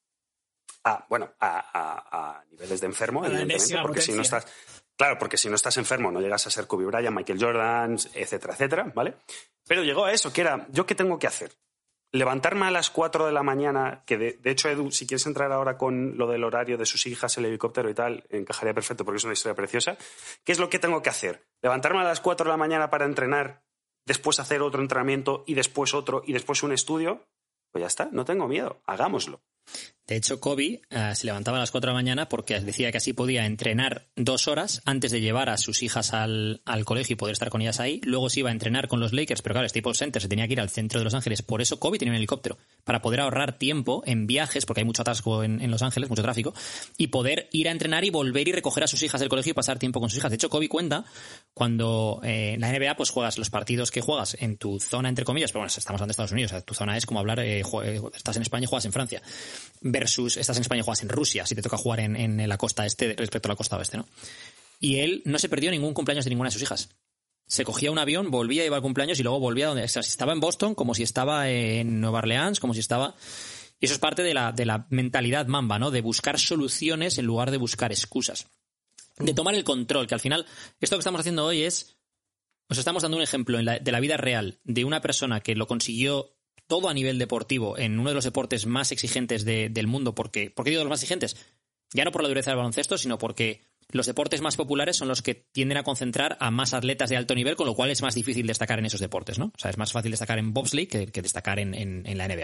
a niveles de enfermo, evidentemente, porque si no estás... Claro, porque si no estás enfermo no llegas a ser Kobe Bryant, Michael Jordan, etcétera, etcétera, ¿vale? Pero llegó a eso, que era, ¿yo qué tengo que hacer? Levantarme a las 4 de la mañana, que de hecho, Edu, si quieres entrar ahora con lo del horario de sus hijas, el helicóptero y tal, encajaría perfecto porque es una historia preciosa. ¿Qué es lo que tengo que hacer? Levantarme a las 4 de la mañana para entrenar, después hacer otro entrenamiento y después otro y después un estudio. Pues ya está, no tengo miedo, hagámoslo. De hecho, Kobe se levantaba a las 4 de la mañana porque decía que así podía entrenar 2 horas antes de llevar a sus hijas al colegio y poder estar con ellas ahí. Luego se iba a entrenar con los Lakers, pero claro, el Staples Center se tenía que ir al centro de Los Ángeles. Por eso Kobe tenía un helicóptero, para poder ahorrar tiempo en viajes, porque hay mucho atasco en Los Ángeles, mucho tráfico, y poder ir a entrenar y volver y recoger a sus hijas del colegio y pasar tiempo con sus hijas. De hecho, Kobe cuenta cuando en la NBA pues juegas los partidos que juegas en tu zona, entre comillas, pero bueno, estamos hablando de Estados Unidos, o sea, tu zona es como hablar, estás en España y juegas en Francia, versus estás en España y juegas en Rusia, si te toca jugar en la costa este respecto a la costa oeste, ¿no? Y él no se perdió ningún cumpleaños de ninguna de sus hijas. Se cogía un avión, volvía, iba al cumpleaños y luego volvía donde... O sea, si estaba en Boston, como si estaba en Nueva Orleans, como si estaba... Y eso es parte de la mentalidad Mamba, ¿no? De buscar soluciones en lugar de buscar excusas. De tomar el control, que al final, esto que estamos haciendo hoy es... Os estamos dando un ejemplo de la vida real de una persona que lo consiguió todo a nivel deportivo en uno de los deportes más exigentes del mundo. ¿Por qué digo los más exigentes? Ya no por la dureza del baloncesto, sino porque los deportes más populares son los que tienden a concentrar a más atletas de alto nivel, con lo cual es más difícil destacar en esos deportes, ¿no? O sea, es más fácil destacar en bobsleigh que destacar en la NBA.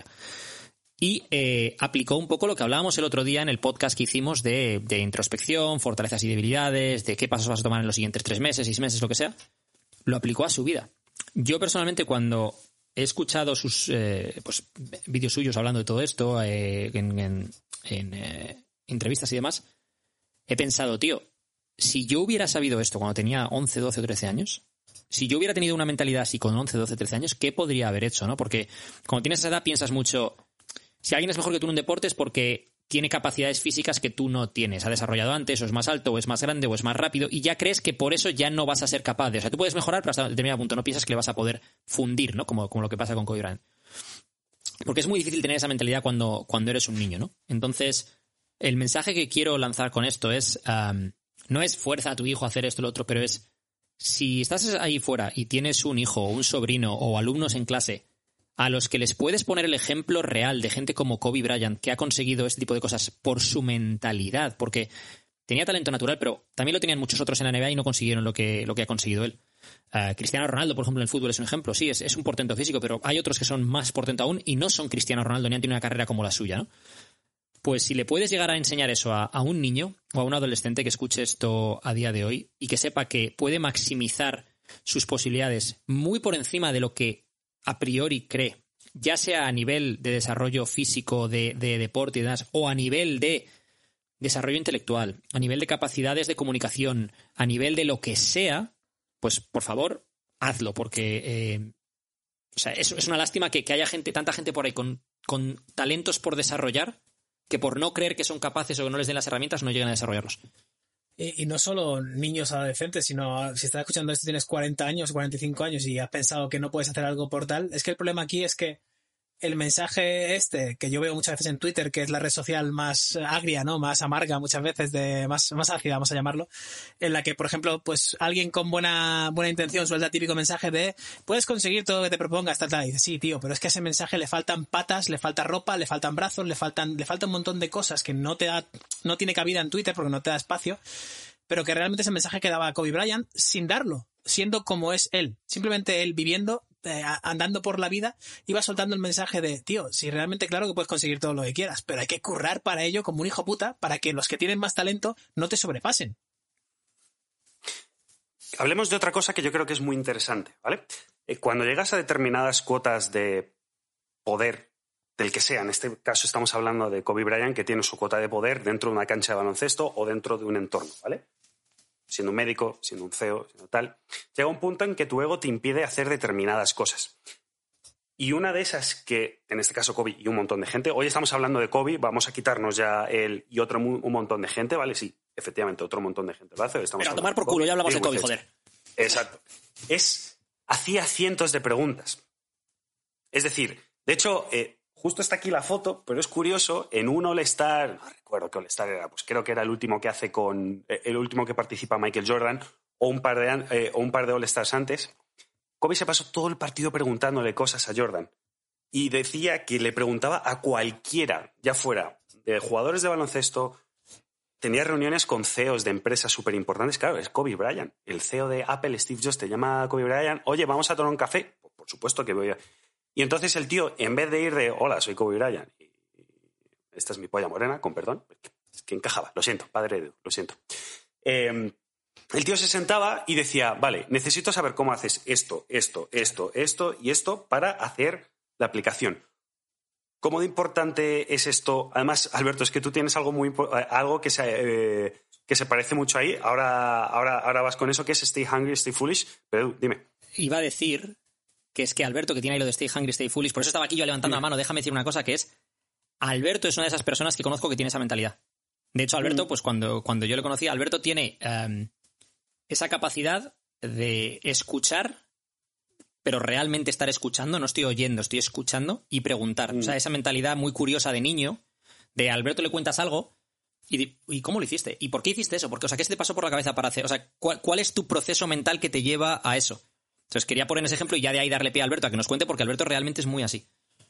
Y aplicó un poco lo que hablábamos el otro día en el podcast que hicimos de introspección, fortalezas y debilidades, de qué pasos vas a tomar en los siguientes 3 meses, 6 meses, lo que sea. Lo aplicó a su vida. Yo personalmente, cuando he escuchado sus vídeos suyos hablando de todo esto, en entrevistas y demás, he pensado, tío, si yo hubiera sabido esto cuando tenía 11, 12 o 13 años, si yo hubiera tenido una mentalidad así con 11, 12, 13 años, ¿qué podría haber hecho, no? Porque cuando tienes esa edad piensas mucho, si alguien es mejor que tú en un deporte es porque tiene capacidades físicas que tú no tienes, ha desarrollado antes, o es más alto, o es más grande, o es más rápido, y ya crees que por eso ya no vas a ser capaz de... O sea, tú puedes mejorar, pero hasta un determinado punto no piensas que le vas a poder fundir, ¿no? Como lo que pasa con Kobe Bryant. Porque es muy difícil tener esa mentalidad cuando eres un niño, ¿no? Entonces, el mensaje que quiero lanzar con esto es... no es fuerza a tu hijo a hacer esto o lo otro, pero es... Si estás ahí fuera y tienes un hijo, o un sobrino, o alumnos en clase a los que les puedes poner el ejemplo real de gente como Kobe Bryant, que ha conseguido este tipo de cosas por su mentalidad, porque tenía talento natural, pero también lo tenían muchos otros en la NBA y no consiguieron lo que ha conseguido él. Cristiano Ronaldo, por ejemplo, en el fútbol es un ejemplo. Sí, es un portento físico, pero hay otros que son más portento aún y no son Cristiano Ronaldo ni han tenido una carrera como la suya, ¿no? Pues si le puedes llegar a enseñar eso a un niño o a un adolescente que escuche esto a día de hoy y que sepa que puede maximizar sus posibilidades muy por encima de lo que a priori cree, ya sea a nivel de desarrollo físico, de deporte y demás, o a nivel de desarrollo intelectual, a nivel de capacidades de comunicación, a nivel de lo que sea, pues por favor, hazlo, porque o sea, es una lástima que haya tanta gente por ahí con talentos por desarrollar, que por no creer que son capaces o que no les den las herramientas no lleguen a desarrollarlos. Y no solo niños adolescentes, sino si estás escuchando esto y tienes 40 años, 45 años y has pensado que no puedes hacer algo por tal, es que el problema aquí es que el mensaje que yo veo muchas veces en Twitter, que es la red social más agria, ¿no? Más amarga muchas veces, más ácida, vamos a llamarlo, en la que, por ejemplo, pues alguien con buena intención suelta el típico mensaje de puedes conseguir todo lo que te propongas, tal. Y dices, sí, tío, pero es que a ese mensaje le faltan patas, le falta ropa, le faltan brazos, le falta un montón de cosas que no tiene cabida en Twitter porque no te da espacio, pero que realmente ese mensaje que daba Kobe Bryant sin darlo, siendo como es él, simplemente él viviendo, andando por la vida, iba soltando el mensaje de, tío, si realmente claro que puedes conseguir todo lo que quieras, pero hay que currar para ello como un hijo puta, para que los que tienen más talento no te sobrepasen. Hablemos de otra cosa que yo creo que es muy interesante, ¿vale? Cuando llegas a determinadas cuotas de poder, del que sea, en este caso estamos hablando de Kobe Bryant, que tiene su cuota de poder dentro de una cancha de baloncesto o dentro de un entorno, ¿vale? Siendo un médico, siendo un CEO, siendo tal, llega un punto en que tu ego te impide hacer determinadas cosas. Y una de esas que, en este caso Kobe y un montón de gente, hoy estamos hablando de Kobe, vamos a quitarnos ya él y un montón de gente, ¿vale? Sí, efectivamente, otro montón de gente lo hace. Pero a tomar por culo, ya hablamos de Kobe, joder. Exacto. Hacía cientos de preguntas. Es decir, de hecho, justo está aquí la foto, pero es curioso, en un All-Star, no recuerdo qué All-Star era, pues creo que era el último que hace el último que participa Michael Jordan, o un par de All-Stars antes, Kobe se pasó todo el partido preguntándole cosas a Jordan. Y decía que le preguntaba a cualquiera, ya fuera de jugadores de baloncesto, tenía reuniones con CEOs de empresas súper importantes. Claro, es Kobe Bryant. El CEO de Apple, Steve Jobs, te llama a Kobe Bryant, oye, ¿vamos a tomar un café? Por supuesto que voy a... Y entonces el tío, en vez de ir de, hola, soy Kobe Bryant, y esta es mi polla morena, con perdón, es que encajaba, lo siento, padre de Edu, lo siento. El tío se sentaba y decía, vale, necesito saber cómo haces esto y esto para hacer la aplicación. ¿Cómo de importante es esto? Además, Alberto, es que tú tienes algo que se parece mucho ahí. Ahora vas con eso, que es Stay Hungry, Stay Foolish. Pero dime. Iba a decir que es que Alberto, que tiene ahí lo de Stay Hungry, Stay Foolish, por eso estaba aquí yo levantando la mano, déjame decir una cosa, que es, Alberto es una de esas personas que conozco que tiene esa mentalidad. De hecho, Alberto, pues cuando yo lo conocí, Alberto tiene esa capacidad de escuchar, pero realmente estar escuchando, no estoy oyendo, estoy escuchando y preguntar. O sea, esa mentalidad muy curiosa de niño, de Alberto le cuentas algo y ¿cómo lo hiciste? ¿Y por qué hiciste eso? Porque, o sea, ¿qué se te pasó por la cabeza para hacer? O sea, ¿cuál es tu proceso mental que te lleva a eso? Entonces quería poner ese ejemplo y ya de ahí darle pie a Alberto a que nos cuente, porque Alberto realmente es muy así.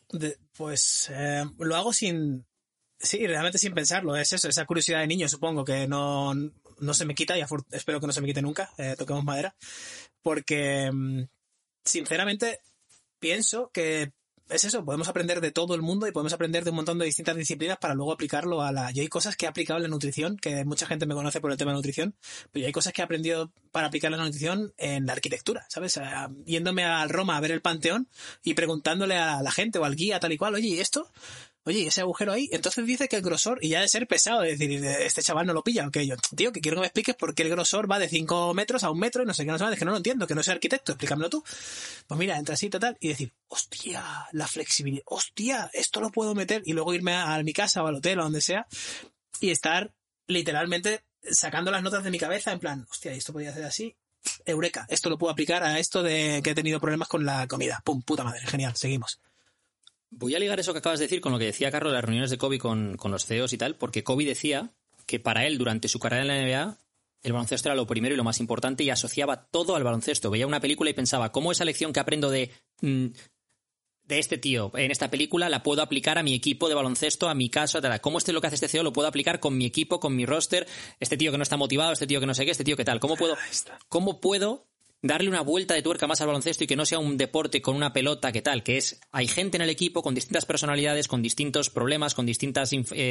Lo hago realmente sin pensarlo. Es eso, esa curiosidad de niño, supongo, que no se me quita y espero que no se me quite nunca, toquemos madera, porque sinceramente pienso que es eso, podemos aprender de todo el mundo y podemos aprender de un montón de distintas disciplinas para luego aplicarlo Yo hay cosas que he aplicado en la nutrición, que mucha gente me conoce por el tema de nutrición, pero hay cosas que he aprendido para aplicar la nutrición en la arquitectura, ¿sabes? Yéndome a Roma a ver el Panteón y preguntándole a la gente o al guía tal y cual, oye, ¿y esto? Oye, ese agujero ahí, entonces dice que el grosor, y ya de ser pesado, es decir, este chaval no lo pilla, ok, yo, tío, que quiero que me expliques por qué el grosor va de 5 metros a 1 metro y no sé qué, es que no lo entiendo, que no soy arquitecto, explícamelo tú. Pues mira, entra así, total, y decir, hostia, la flexibilidad, hostia, esto lo puedo meter, y luego irme a mi casa o al hotel o donde sea, y estar literalmente sacando las notas de mi cabeza en plan, hostia, esto podría hacer así, eureka, esto lo puedo aplicar a esto de que he tenido problemas con la comida, pum, puta madre, genial, seguimos. Voy a ligar eso que acabas de decir con lo que decía Carlos de las reuniones de Kobe con los CEOs y tal, porque Kobe decía que para él, durante su carrera en la NBA, el baloncesto era lo primero y lo más importante y asociaba todo al baloncesto. Veía una película y pensaba, ¿cómo esa lección que aprendo de este tío en esta película la puedo aplicar a mi equipo de baloncesto, a mi caso, tal? ¿Cómo lo que hace este CEO lo puedo aplicar con mi equipo, con mi roster? Este tío que no está motivado, este tío que no sé qué, este tío que tal. ¿Cómo puedo darle una vuelta de tuerca más al baloncesto y que no sea un deporte con una pelota que tal, que es, hay gente en el equipo con distintas personalidades, con distintos problemas, con distintas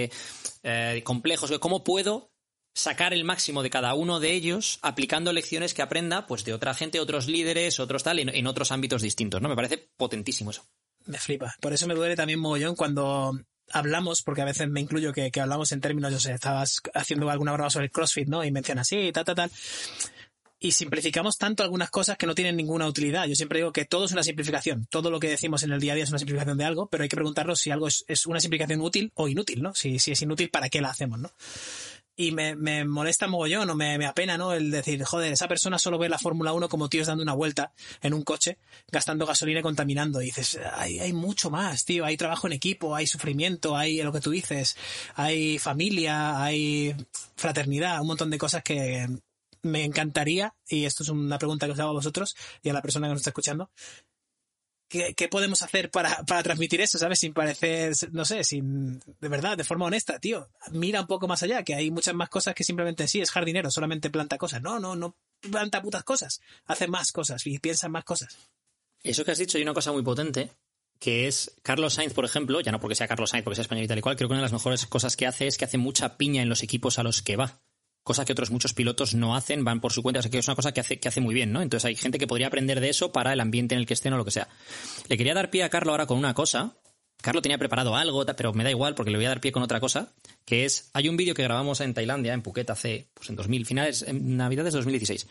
complejos. ¿Cómo puedo sacar el máximo de cada uno de ellos aplicando lecciones que aprenda pues de otra gente, otros líderes, otros tal, en otros ámbitos distintos, ¿no? Me parece potentísimo eso. Me flipa. Por eso me duele también mogollón cuando hablamos, porque a veces me incluyo que hablamos en términos, yo sé, estabas haciendo alguna broma sobre el CrossFit, ¿no? Y mencionas sí, tal. Y simplificamos tanto algunas cosas que no tienen ninguna utilidad. Yo siempre digo que todo es una simplificación. Todo lo que decimos en el día a día es una simplificación de algo, pero hay que preguntarnos si algo es una simplificación útil o inútil, ¿no? Si es inútil, ¿para qué la hacemos, no? Y me molesta mogollón o me apena, ¿no? El decir, joder, esa persona solo ve la Fórmula 1 como tíos dando una vuelta en un coche, gastando gasolina y contaminando. Y dices, hay mucho más, tío. Hay trabajo en equipo, hay sufrimiento, hay lo que tú dices, hay familia, hay fraternidad, un montón de cosas que me encantaría, y esto es una pregunta que os hago a vosotros y a la persona que nos está escuchando. ¿Qué podemos hacer para transmitir eso, ¿sabes? Sin parecer, no sé, de verdad, de forma honesta, tío. Mira un poco más allá, que hay muchas más cosas que simplemente sí, es jardinero, solamente planta cosas. No planta putas cosas. Hace más cosas y piensa en más cosas. Eso que has dicho hay una cosa muy potente, que es Carlos Sainz, por ejemplo, ya no porque sea Carlos Sainz, porque sea español y tal y cual, creo que una de las mejores cosas que hace es que hace mucha piña en los equipos a los que va. Cosa que otros muchos pilotos no hacen, van por su cuenta, o sea que es una cosa que hace muy bien, ¿no? Entonces hay gente que podría aprender de eso para el ambiente en el que estén o lo que sea. Le quería dar pie a Carlo ahora con una cosa. Carlo tenía preparado algo, pero me da igual porque le voy a dar pie con otra cosa, que es, hay un vídeo que grabamos en Tailandia, en Phuket, hace, pues en Navidades de 2016,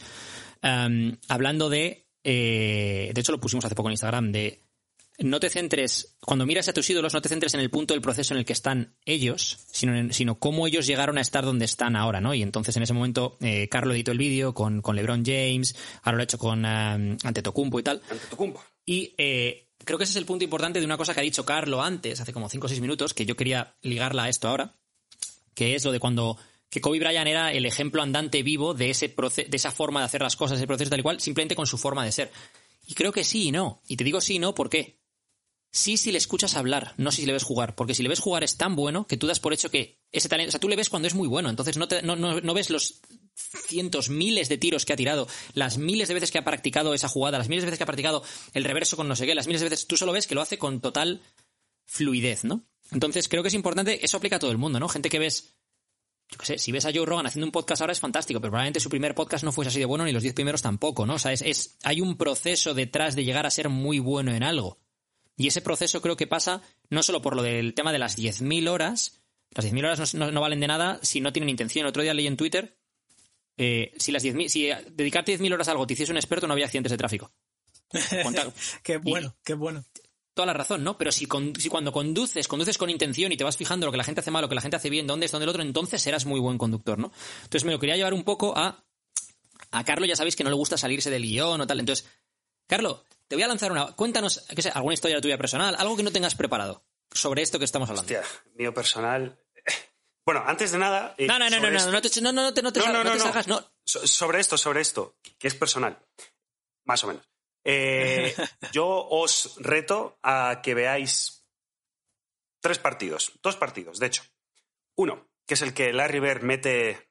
hablando de hecho lo pusimos hace poco en Instagram, de no te centres, cuando miras a tus ídolos, no te centres en el punto del proceso en el que están ellos, sino cómo ellos llegaron a estar donde están ahora, ¿no? Y entonces en ese momento Carlo editó el vídeo con LeBron James, ahora lo ha hecho con Antetokounmpo y tal. Antetokounmpo. Y creo que ese es el punto importante de una cosa que ha dicho Carlo antes, hace como 5 o 6 minutos, que yo quería ligarla a esto ahora, que es lo de que Kobe Bryant era el ejemplo andante vivo de de esa forma de hacer las cosas, ese proceso tal y cual, simplemente con su forma de ser. Y creo que sí y no. Y te digo sí y no, ¿por qué? Sí, si le escuchas hablar, no si le ves jugar. Porque si le ves jugar es tan bueno que tú das por hecho que ese talento... O sea, tú le ves cuando es muy bueno. Entonces no ves los cientos, miles de tiros que ha tirado, las miles de veces que ha practicado esa jugada, las miles de veces que ha practicado el reverso con no sé qué, las miles de veces... Tú solo ves que lo hace con total fluidez, ¿no? Entonces creo que es importante... Eso aplica a todo el mundo, ¿no? Gente que ves... Yo qué sé, si ves a Joe Rogan haciendo un podcast ahora es fantástico, pero probablemente su primer podcast no fuese así de bueno ni los 10 primeros tampoco, ¿no? O sea, hay un proceso detrás de llegar a ser muy bueno en algo. Y ese proceso creo que pasa no solo por lo del tema de las 10.000 horas. Las 10.000 horas no valen de nada si no tienen intención. El otro día leí en Twitter si dedicarte 10.000 horas a algo te hiciese un experto no había accidentes de tráfico. Qué bueno. Toda la razón, ¿no? Pero si cuando conduces con intención y te vas fijando lo que la gente hace mal, lo que la gente hace bien, dónde es, dónde el otro, entonces serás muy buen conductor, ¿no? Entonces me lo quería llevar un poco a Carlo, ya sabéis que no le gusta salirse del guión o tal. Entonces, Carlo, te voy a lanzar cuéntanos, qué sé, alguna historia tuya personal, algo que no tengas preparado sobre esto que estamos hablando. Hostia, mío personal. Bueno, antes de nada. No te salgas, no. Sobre esto, que es personal. Más o menos. Yo os reto a que veáis 2 partidos, de hecho. Uno, que es el que Larry Bird mete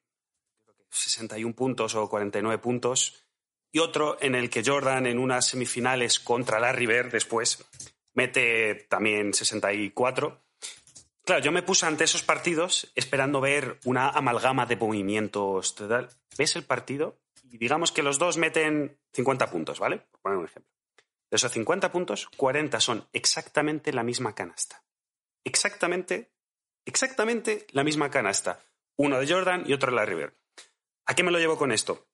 61 puntos o 49 puntos. Y otro en el que Jordan en unas semifinales contra Larry Bird después mete también 64. Claro, yo me puse ante esos partidos esperando ver una amalgama de movimientos. Total. ¿Ves el partido? Y digamos que los dos meten 50 puntos, ¿vale? Por poner un ejemplo. De esos 50 puntos, 40 son exactamente la misma canasta. Exactamente la misma canasta. Uno de Jordan y otro de Larry Bird. ¿A qué me lo llevo con esto?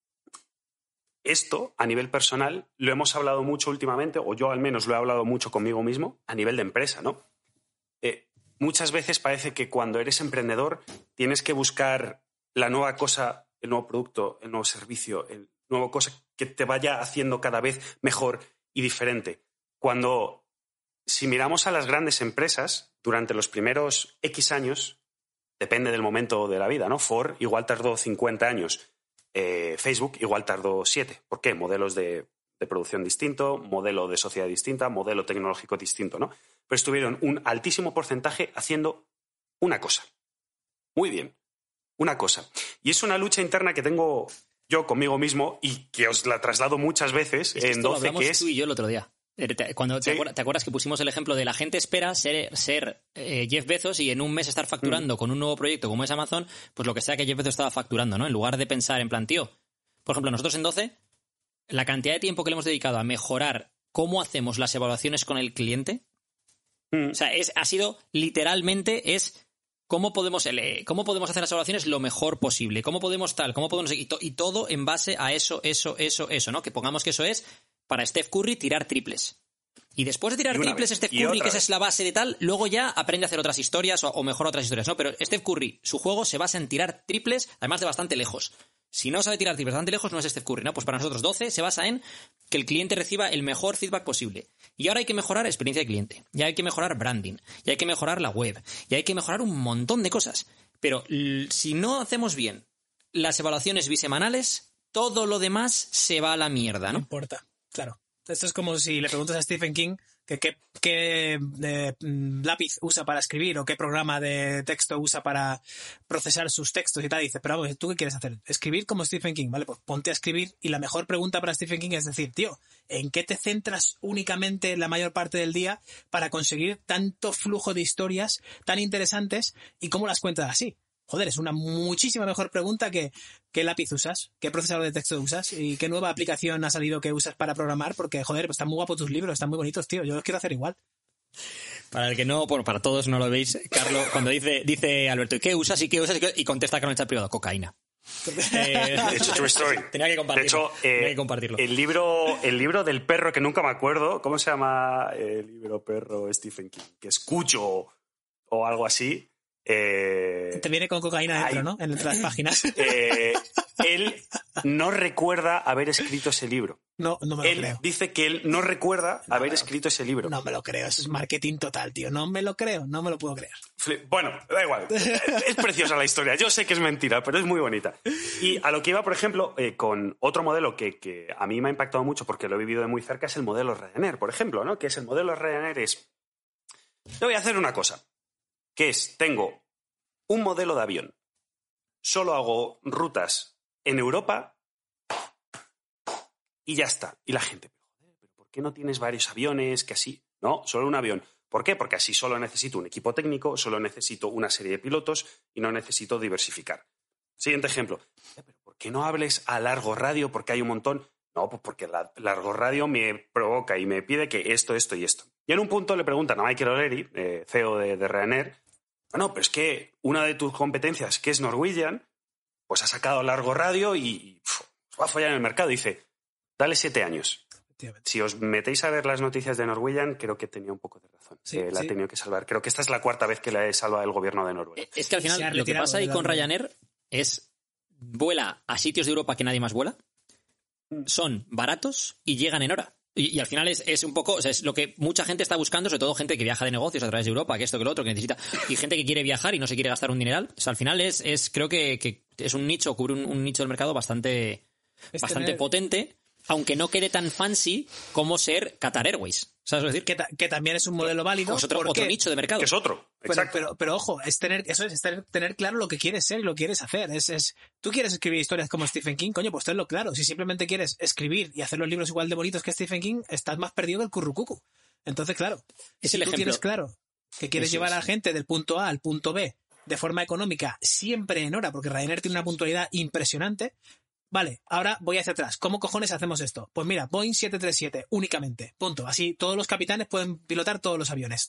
Esto, a nivel personal, lo hemos hablado mucho últimamente, o yo al menos lo he hablado mucho conmigo mismo, a nivel de empresa, ¿no? Muchas veces parece que cuando eres emprendedor tienes que buscar la nueva cosa, el nuevo producto, el nuevo servicio, el nuevo cosa que te vaya haciendo cada vez mejor y diferente. Si miramos a las grandes empresas, durante los primeros X años, depende del momento de la vida, ¿no? Ford igual tardó 50 años. Facebook igual tardó 7. ¿Por qué? Modelos de producción distinto, modelo de sociedad distinta, modelo tecnológico distinto, ¿no? Pero estuvieron un altísimo porcentaje haciendo una cosa. Muy bien, una cosa. Y es una lucha interna que tengo yo conmigo mismo, y que os la traslado muchas veces en 12, que es... tú y yo el otro día. Cuando ¿te acuerdas que pusimos el ejemplo de la gente espera ser Jeff Bezos y en un mes estar facturando con un nuevo proyecto como es Amazon, pues lo que sea que Jeff Bezos estaba facturando, ¿no? En lugar de pensar en plan, tío, por ejemplo, nosotros en 12, la cantidad de tiempo que le hemos dedicado a mejorar cómo hacemos las evaluaciones con el cliente, o sea, ha sido literalmente cómo podemos hacer las evaluaciones lo mejor posible, cómo podemos y todo en base a eso, ¿no? Que pongamos que eso es para Steph Curry tirar triples. Y después de tirar triples, Steph Curry, que esa es la base de tal, luego ya aprende a hacer otras historias o mejor otras historias, ¿no? Pero Steph Curry, su juego se basa en tirar triples, además de bastante lejos. Si no sabe tirar triples bastante lejos, no es Steph Curry, ¿no? Pues para nosotros 12 se basa en que el cliente reciba el mejor feedback posible. Y ahora hay que mejorar experiencia de cliente, ya hay que mejorar branding, ya hay que mejorar la web, ya hay que mejorar un montón de cosas. Pero si no hacemos bien las evaluaciones bisemanales, todo lo demás se va a la mierda, ¿no? No importa. Claro, esto es como si le preguntas a Stephen King qué lápiz usa para escribir o qué programa de texto usa para procesar sus textos y tal. Y dices, pero vamos, ¿tú qué quieres hacer? Escribir como Stephen King, ¿vale? Pues ponte a escribir y la mejor pregunta para Stephen King es decir, tío, ¿en qué te centras únicamente la mayor parte del día para conseguir tanto flujo de historias tan interesantes y cómo las cuentas así? Joder, es una muchísima mejor pregunta que qué lápiz usas, qué procesador de texto usas y qué nueva aplicación ha salido que usas para programar, porque, joder, pues están muy guapos tus libros, están muy bonitos, tío, yo los quiero hacer igual. Para el que no, bueno, para todos no lo veis, Carlos, cuando dice Alberto, ¿qué usas? Y contesta Carlos en el chat privado, cocaína. De hecho, true story. Tenía que compartirlo. El libro del perro, que nunca me acuerdo, ¿cómo se llama el libro perro Stephen King? Que escucho o algo así. Te viene con cocaína dentro, ¿no? Entre las páginas. Él no recuerda haber escrito ese libro. No me lo creo. Él dice que él no recuerda haber escrito ese libro. No me lo creo, eso es marketing total, tío. No me lo creo, no me lo puedo creer. Bueno, da igual. Es preciosa la historia. Yo sé que es mentira, pero es muy bonita. Y a lo que iba, por ejemplo, con otro modelo que a mí me ha impactado mucho porque lo he vivido de muy cerca, es el modelo Ryanair, por ejemplo, ¿no? Que es el modelo Ryanair es... Yo voy a hacer una cosa. Que es, tengo un modelo de avión, solo hago rutas en Europa y ya está. Y la gente, ¿pero por qué no tienes varios aviones? Que así, no, solo un avión. ¿Por qué? Porque así solo necesito un equipo técnico, solo necesito una serie de pilotos y no necesito diversificar. Siguiente ejemplo. ¿Pero por qué no hables a largo radio? Porque hay un montón. No, pues porque largo radio me provoca y me pide que esto y esto. Y en un punto le preguntan a Michael O'Leary, CEO de Ryanair, bueno, pero es que una de tus competencias, que es Norwegian, pues ha sacado largo radio y va a follar en el mercado. Dice, dale 7 años. Si os metéis a ver las noticias de Norwegian, creo que tenía un poco de razón. La ha tenido que salvar. Creo que esta es la 4ª vez que la he salvado el gobierno de Noruega. Es que al final lo que pasa ahí con Ryanair es vuela a sitios de Europa que nadie más vuela, son baratos y llegan en hora. Y al final es un poco, o sea, es lo que mucha gente está buscando, sobre todo gente que viaja de negocios a través de Europa, que esto, que lo otro, que necesita, y gente que quiere viajar y no se quiere gastar un dineral. O sea, al final creo que es un nicho, cubre un nicho del mercado bastante potente, aunque no quede tan fancy como ser Qatar Airways. ¿Sabes decir? Que también es un modelo válido. Es otro nicho de mercado. Que es otro. Exacto. Pero ojo, es tener claro lo que quieres ser y lo que quieres hacer. Tú quieres escribir historias como Stephen King, coño, pues tenlo claro. Si simplemente quieres escribir y hacer los libros igual de bonitos que Stephen King, estás más perdido que el currucucu. Entonces, claro, si tú tienes claro que quieres llevar a la gente del punto A al punto B de forma económica, siempre en hora, porque Ryanair tiene una puntualidad impresionante. Vale, ahora voy hacia atrás. ¿Cómo cojones hacemos esto? Pues mira, Boeing 737 únicamente, punto. Así todos los capitanes pueden pilotar todos los aviones.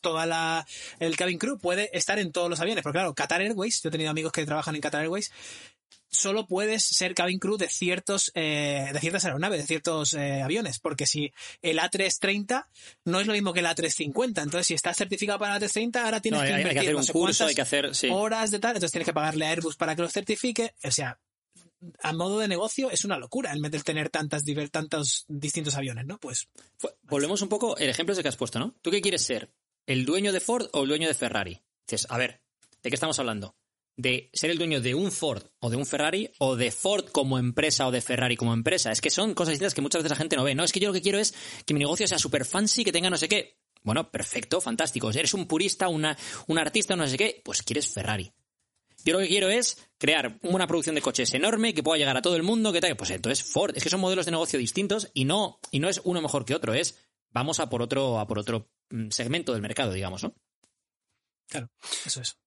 El cabin crew puede estar en todos los aviones. Porque claro, Qatar Airways, yo he tenido amigos que trabajan en Qatar Airways, solo puedes ser cabin crew de ciertas aeronaves, de ciertos aviones. Porque si el A330 no es lo mismo que el A350. Entonces, si estás certificado para el A330, ahora tienes que invertir hay que hacer un curso, hay que hacer horas de tal. Entonces tienes que pagarle a Airbus para que lo certifique. O sea, a modo de negocio es una locura el tener tantos distintos aviones, ¿no? Pues volvemos un poco el ejemplo ese que has puesto, ¿no? ¿Tú qué quieres ser? ¿El dueño de Ford o el dueño de Ferrari? Dices, a ver, ¿de qué estamos hablando? ¿De ser el dueño de un Ford o de un Ferrari o de Ford como empresa o de Ferrari como empresa? Es que son cosas distintas que muchas veces la gente no ve. No, es que yo lo que quiero es que mi negocio sea súper fancy, que tenga no sé qué. Bueno, perfecto, fantástico. Eres un purista, un artista, no sé qué, pues quieres Ferrari. Yo lo que quiero es crear una producción de coches enorme que pueda llegar a todo el mundo, que tal. Pues entonces Ford, es que son modelos de negocio distintos y no es uno mejor que otro, es vamos a por otro segmento del mercado, digamos, ¿no? Claro, eso es.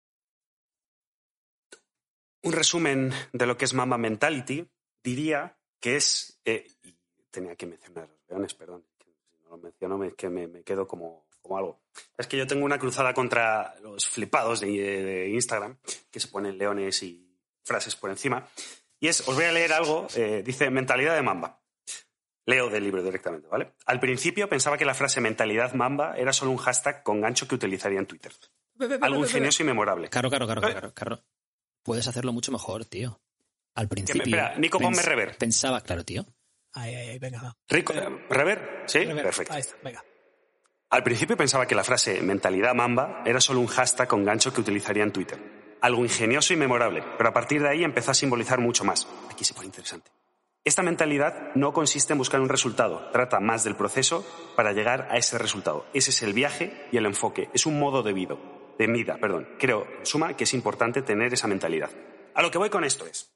Un resumen de lo que es Mamba Mentality diría que es... tenía que mencionar los leones, perdón. Si no lo menciono es que me quedo como algo. Es que yo tengo una cruzada contra los flipados de Instagram, que se ponen leones y frases por encima. Y os voy a leer algo, dice mentalidad de Mamba. Leo del libro directamente, ¿vale? Al principio pensaba que la frase mentalidad Mamba era solo un hashtag con gancho que utilizaría en Twitter. Algo ingenioso y memorable. Claro. Puedes hacerlo mucho mejor, tío. Al principio... Espera, Nico, ponme rever. Pensaba, claro, tío. Ahí, venga. Rico, ¿rever? ¿Sí? Rever. Perfecto. Ahí está, venga. Al principio pensaba que la frase mentalidad Mamba era solo un hashtag con gancho que utilizaría en Twitter. Algo ingenioso y memorable, pero a partir de ahí empezó a simbolizar mucho más. Aquí se pone interesante. Esta mentalidad no consiste en buscar un resultado, trata más del proceso para llegar a ese resultado. Ese es el viaje y el enfoque, es un modo de vida. Creo, en suma, que es importante tener esa mentalidad. A lo que voy con esto es...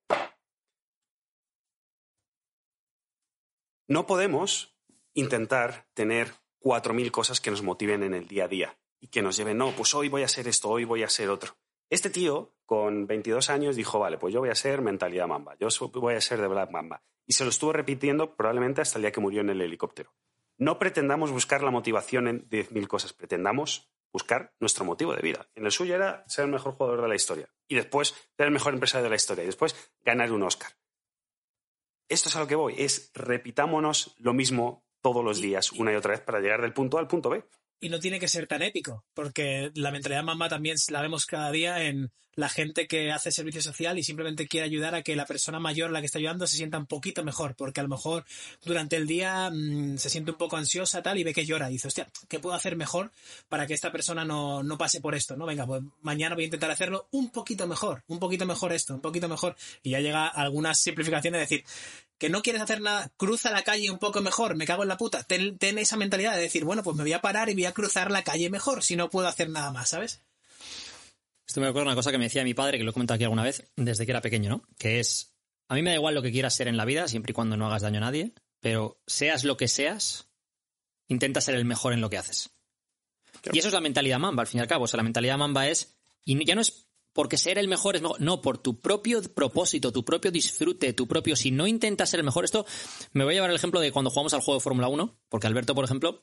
No podemos intentar tener 4.000 cosas que nos motiven en el día a día y que nos lleven, no, pues hoy voy a hacer esto, hoy voy a hacer otro. Este tío, con 22 años, dijo, vale, pues yo voy a ser mentalidad Mamba, yo voy a ser de Black Mamba. Y se lo estuvo repitiendo probablemente hasta el día que murió en el helicóptero. No pretendamos buscar la motivación en 10.000 cosas, pretendamos buscar nuestro motivo de vida. En el suyo era ser el mejor jugador de la historia y después ser el mejor empresario de la historia y después ganar un Oscar. Esto es a lo que voy, es repitámonos lo mismo todos los días, una y otra vez, para llegar del punto A al punto B. Y no tiene que ser tan épico, porque la mentalidad Mamba también la vemos cada día en la gente que hace servicio social y simplemente quiere ayudar a que la persona mayor a la que está ayudando se sienta un poquito mejor, porque a lo mejor durante el día se siente un poco ansiosa tal y ve que llora y dice, hostia, ¿qué puedo hacer mejor para que esta persona no pase por esto? ¿No? Venga, pues mañana voy a intentar hacerlo un poquito mejor esto, un poquito mejor. Y ya llega algunas simplificaciones de decir, que no quieres hacer nada, cruza la calle un poco mejor, me cago en la puta. Ten esa mentalidad de decir, bueno, pues me voy a parar y voy a cruzar la calle mejor si no puedo hacer nada más, ¿sabes? Esto me acuerdo de una cosa que me decía mi padre, que lo he comentado aquí alguna vez, desde que era pequeño, ¿no? Que es, a mí me da igual lo que quieras ser en la vida, siempre y cuando no hagas daño a nadie, pero seas lo que seas, intenta ser el mejor en lo que haces. Claro. Y eso es la mentalidad Mamba, al fin y al cabo. O sea, la mentalidad Mamba es, y ya no es porque ser el mejor es mejor, no, por tu propio propósito, tu propio disfrute, si no intentas ser el mejor, esto me voy a llevar el ejemplo de cuando jugamos al juego de Fórmula 1, porque Alberto, por ejemplo,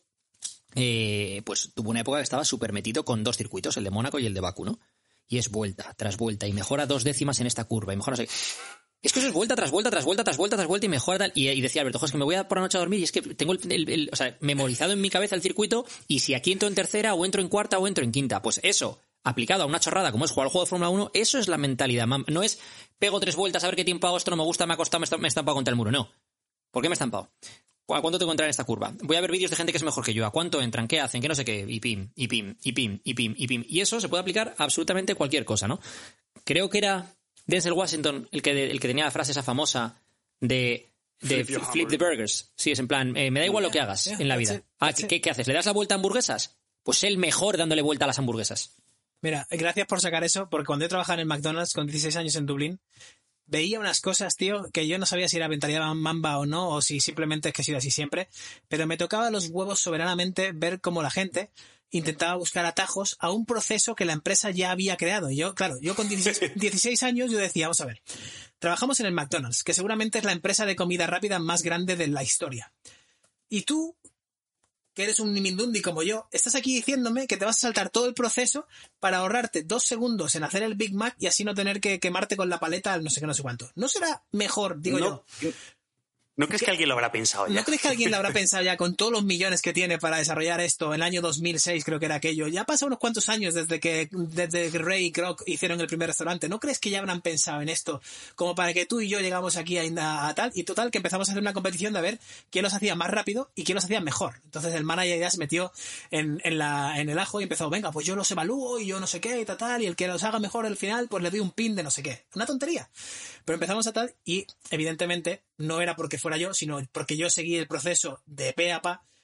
pues tuvo una época que estaba súper metido con 2 circuitos, el de Mónaco y el de Bakú, ¿no? Y es vuelta tras vuelta, y mejora 2 décimas en esta curva, y mejora... Es que eso es vuelta tras vuelta, tras vuelta, tras vuelta, tras vuelta, y mejora tal. Y decía Alberto, es que me voy a por la noche a dormir y es que tengo o sea, memorizado en mi cabeza el circuito, y si aquí entro en tercera, o entro en cuarta, o entro en quinta, pues eso... aplicado a una chorrada como es jugar al juego de Fórmula 1, eso es la mentalidad. No es pego 3 vueltas a ver qué tiempo hago, esto no me gusta, me ha costado, me he estampado contra el muro. No. ¿Por qué me he estampado? ¿A cuánto tengo que entrar en esta curva? Voy a ver vídeos de gente que es mejor que yo. ¿A cuánto entran? ¿Qué hacen? ¿Qué no sé qué? Y pim, y pim, y pim, y pim, y pim. Y eso se puede aplicar a absolutamente cualquier cosa, ¿no? Creo que era Denzel Washington el que tenía la frase esa famosa de flip the burgers. Sí, es en plan, me da igual lo que hagas en la vida. ¿Qué haces? ¿Le das la vuelta a hamburguesas? Pues sé el mejor dándole vuelta a las hamburguesas. Mira, gracias por sacar eso, porque cuando yo trabajaba en el McDonald's con 16 años en Dublín, veía unas cosas, tío, que yo no sabía si era mentalidad Mamba o no, o si simplemente es que he sido así siempre, pero me tocaba los huevos soberanamente ver cómo la gente intentaba buscar atajos a un proceso que la empresa ya había creado. Y yo, claro, yo con 16 años yo decía, vamos a ver, trabajamos en el McDonald's, que seguramente es la empresa de comida rápida más grande de la historia. Y tú, que eres un nimindundi como yo, estás aquí diciéndome que te vas a saltar todo el proceso para ahorrarte 2 segundos en hacer el Big Mac y así no tener que quemarte con la paleta al no sé qué, no sé cuánto. ¿No será mejor, digo yo? ¿No crees que alguien lo habrá pensado ya? ¿No crees que alguien lo habrá pensado ya con todos los millones que tiene para desarrollar esto? En el año 2006 creo que era aquello. Ya pasa unos cuantos años desde que Ray y Kroc hicieron el primer restaurante. ¿No crees que ya habrán pensado en esto como para que tú y yo llegamos aquí a tal? Y total, que empezamos a hacer una competición de a ver quién los hacía más rápido y quién los hacía mejor. Entonces el manager ya se metió en el ajo y empezó, venga, pues yo los evalúo y yo no sé qué y tal, y el que los haga mejor al final, pues le doy un pin de no sé qué. Una tontería. Pero empezamos a tal y evidentemente no era porque fuera yo, sino porque yo seguí el proceso de pe a pa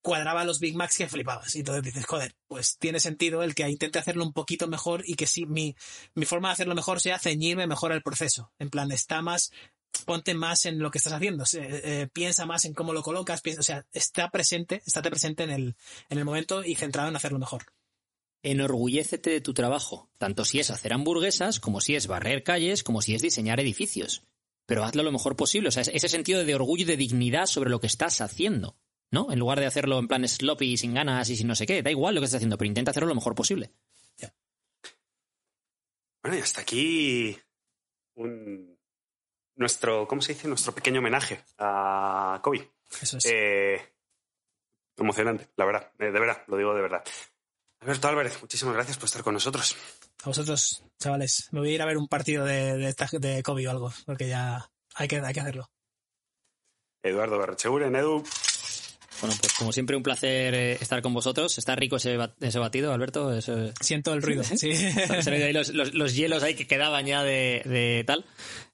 cuadraba los Big Macs que flipabas. Y entonces dices, joder, pues tiene sentido el que intente hacerlo un poquito mejor y que sí, mi forma de hacerlo mejor sea ceñirme mejor al proceso. En plan, ponte más en lo que estás haciendo, piensa más en cómo lo colocas, estate presente en el momento y centrado en hacerlo mejor. Enorgullécete de tu trabajo, tanto si es hacer hamburguesas, como si es barrer calles, como si es diseñar edificios. Pero hazlo lo mejor posible, o sea, ese sentido de orgullo y de dignidad sobre lo que estás haciendo, ¿no? En lugar de hacerlo en plan sloppy, sin ganas y sin no sé qué, da igual lo que estás haciendo, pero intenta hacerlo lo mejor posible. Ya. Bueno, y hasta aquí nuestro pequeño homenaje a Kobe. Eso es. Emocionante, la verdad, de verdad, lo digo de verdad. Alberto Álvarez, muchísimas gracias por estar con nosotros. A vosotros, chavales. Me voy a ir a ver un partido de Kobe o algo, porque ya hay que hacerlo. Eduardo Barrecheguren, Edu. Bueno, pues como siempre un placer estar con vosotros. Está rico ese batido, Alberto. Siento el ruido, sí. Se ven ahí los hielos ahí que quedaban ya de tal.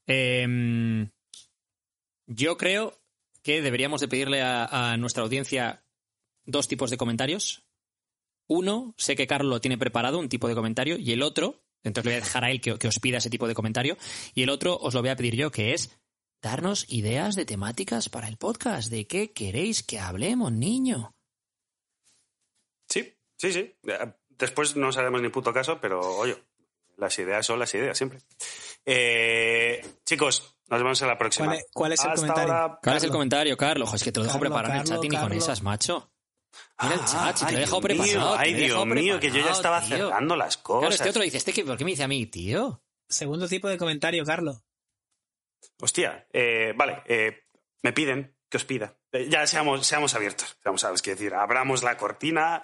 Yo creo que deberíamos de pedirle a nuestra audiencia 2 tipos de comentarios. Uno, sé que Carlos lo tiene preparado, un tipo de comentario, y el otro, entonces le voy a dejar a él que os pida ese tipo de comentario, y el otro os lo voy a pedir yo, que es darnos ideas de temáticas para el podcast. ¿De qué queréis que hablemos, niño? Sí. Después no os haremos ni puto caso, pero oye, las ideas son las ideas siempre. Chicos, nos vemos en la próxima. ¿Cuál es el comentario? Ahora, ¿Cuál es el comentario, Carlos? Ojo, es que te lo dejo preparado en el chat y ni con esas, macho. Mira el chat, si te lo he dejado preparado. Ay, Dios mío, que yo ya estaba cerrando las cosas. Claro, este otro dice, ¿por qué me dice a mí, tío? Segundo tipo de comentario, Carlos. Hostia, vale, me piden que os pida. Ya seamos abiertos, es decir, abramos la cortina.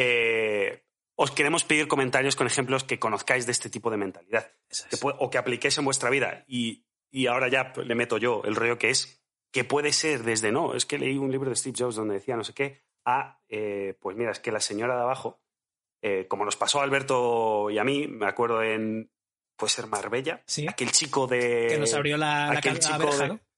Os queremos pedir comentarios con ejemplos que conozcáis de este tipo de mentalidad. O que apliquéis en vuestra vida. Y ahora ya le meto yo el rollo que puede ser desde es que leí un libro de Steve Jobs donde decía no sé qué, pues mira, es que la señora de abajo, como nos pasó a Alberto y a mí, me acuerdo puede ser Marbella, ¿sí? Aquel chico de... Que nos abrió la verja, ¿no?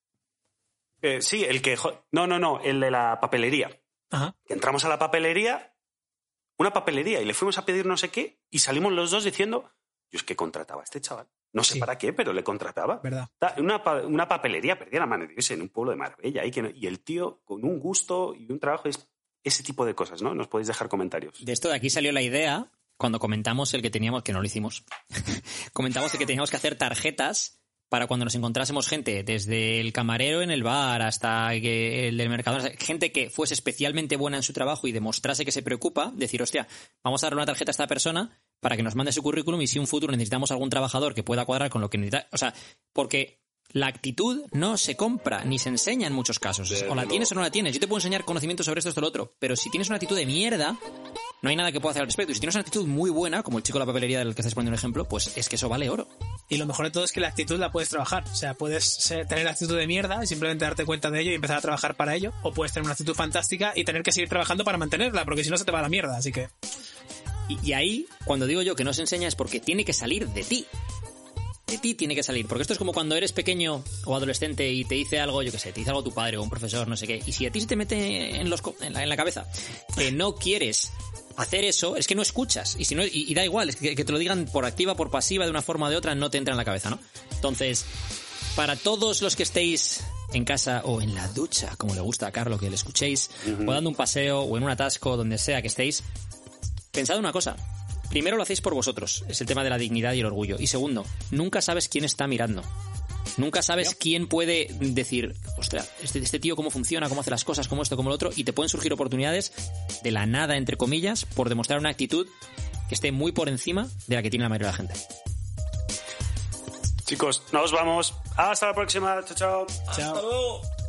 Sí, el que... No, el de la papelería. Ajá. Que entramos a la papelería, una papelería, y le fuimos a pedir no sé qué, y salimos los dos diciendo, yo es que contrataba a este chaval. No sé para qué, pero le contrataba. ¿Verdad? Una papelería, perdía la mano, en un pueblo de Marbella, y el tío con un gusto y un trabajo, es ese tipo de cosas, ¿no? Nos podéis dejar comentarios. De esto de aquí salió la idea cuando comentamos el que teníamos, que no lo hicimos, comentamos el que teníamos que hacer tarjetas para cuando nos encontrásemos gente, desde el camarero en el bar hasta el del mercado, gente que fuese especialmente buena en su trabajo y demostrase que se preocupa, decir, hostia, vamos a darle una tarjeta a esta persona para que nos mande su currículum y si en un futuro necesitamos algún trabajador que pueda cuadrar con lo que necesita. O sea, porque la actitud no se compra ni se enseña en muchos casos. O la tienes o no la tienes. Yo te puedo enseñar conocimientos sobre esto o lo otro, pero si tienes una actitud de mierda, no hay nada que pueda hacer al respecto. Y si tienes una actitud muy buena, como el chico de la papelería del que estás poniendo un ejemplo, pues es que eso vale oro. Y lo mejor de todo es que la actitud la puedes trabajar. O sea, puedes tener la actitud de mierda y simplemente darte cuenta de ello y empezar a trabajar para ello. O puedes tener una actitud fantástica y tener que seguir trabajando para mantenerla, porque si no se te va a la mierda. Así que... Y ahí, cuando digo yo que no se enseña, es porque tiene que salir de ti. De ti tiene que salir. Porque esto es como cuando eres pequeño o adolescente y te dice algo, yo qué sé, te dice algo tu padre o un profesor, no sé qué. Y si a ti se te mete en la cabeza que no quieres hacer eso, es que no escuchas. Y si no, y da igual, es que te lo digan por activa, por pasiva, de una forma o de otra, no te entra en la cabeza, ¿no? Entonces, para todos los que estéis en casa o en la ducha, como le gusta a Carlos que le escuchéis, o dando un paseo o en un atasco, donde sea que estéis, pensad una cosa. Primero lo hacéis por vosotros, es el tema de la dignidad y el orgullo. Y segundo, nunca sabes quién está mirando. Nunca sabes quién puede decir, ostras, este tío cómo funciona, cómo hace las cosas, cómo esto, cómo lo otro, y te pueden surgir oportunidades de la nada, entre comillas, por demostrar una actitud que esté muy por encima de la que tiene la mayoría de la gente. Chicos, nos vamos. Hasta la próxima. Chao, chao. Chao. Hasta luego.